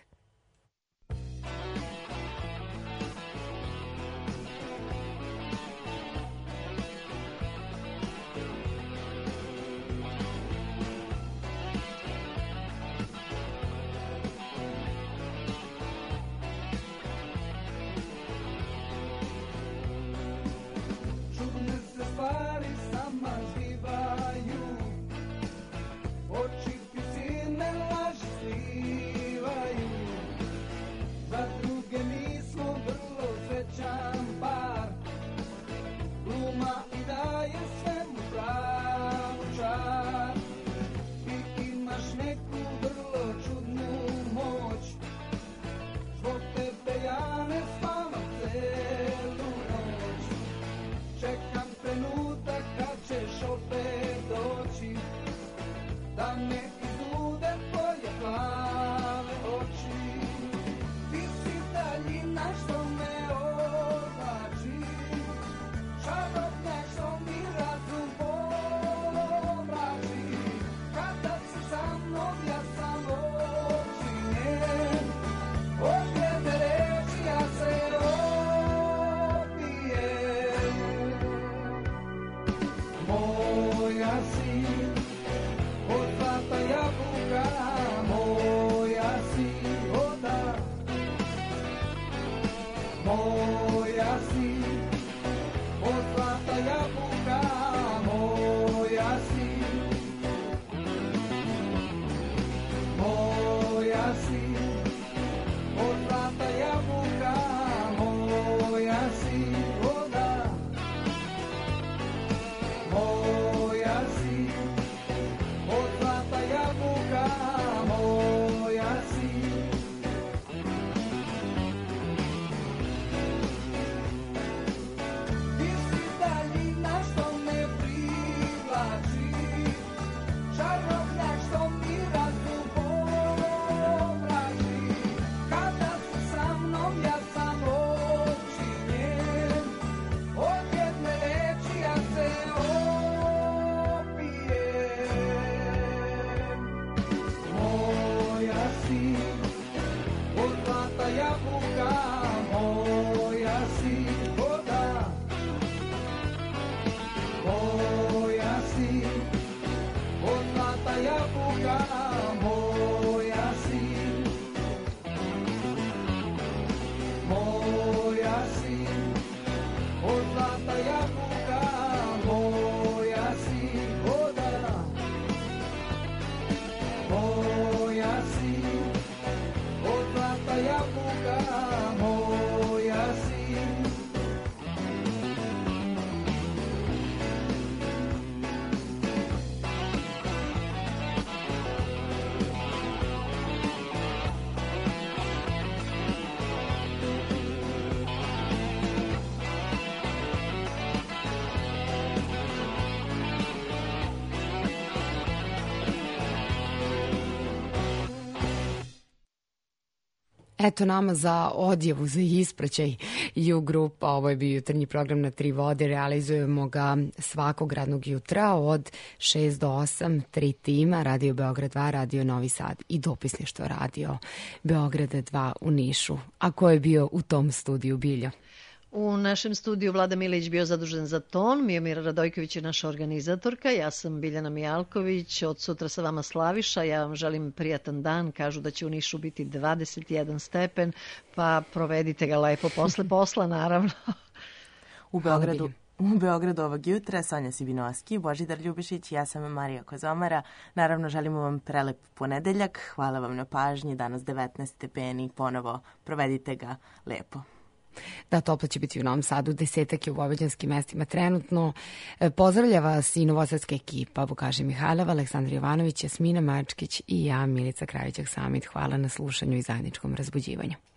Stvari sama zbivaju, oči ti silne laži slivaju. Za druge mi smo vrlo srećan par, gluma i daje svemu pravu čar. Ti imaš neku vrlo čudnu moć, zbog tebe ja ne spavam celu noć. Čekam trenutak kad ćeš opet doći, da me izlude tvoje plave oči. Ti si daljina što me odlači, čarobnja što mi razum pomrači. Kada si sa mnom ja sam očinjen, od jedne reči ja se moja si, od zlata jabuka, moja si, voda. Moja si, od zlata jabuka, moja si. Moja si, od zlata jabuka, moja si, voda. Moja si, od zlata Eto nama za odjevu, za ispraćaj ju grupa, ovo je bio jutarnji program na Tri vode, realizujemo ga svakog radnog jutra od šest do osam, tri tima, Radio Beograd dva, Radio Novi Sad i dopisništvo Radio Beograda dva u Nišu. A ko je bio u tom studiju, Biljo? U našem studiju Vlada Milić bio zadužen za ton, Mijomira Radojković je naša organizatorka, ja sam Biljana Mijalković, od sutra sa vama Slaviša, ja vam želim prijatan dan, kažu da će u Nišu biti dvadeset jedan stepen, pa provedite ga lepo posle posla, naravno. U Beogradu, u Beogradu ovog jutra Sonja Sibinovski, Božidar Ljubišić, ja sam Marija Kozomara. Naravno, želimo vam prelep ponedeljak, hvala vam na pažnji, danas devetnaest stepeni, ponovo provedite ga lepo. Da, toplo će biti u Novom Sadu, desetak je u vojvođanskim mestima trenutno. Pozdravlja vas i novosadska ekipa, Vukaži Mihajlova, Aleksandar Jovanović, Jasmina Mačkić i ja, Milica Kravićak Samit. Hvala na slušanju i zajedničkom razbuđivanju.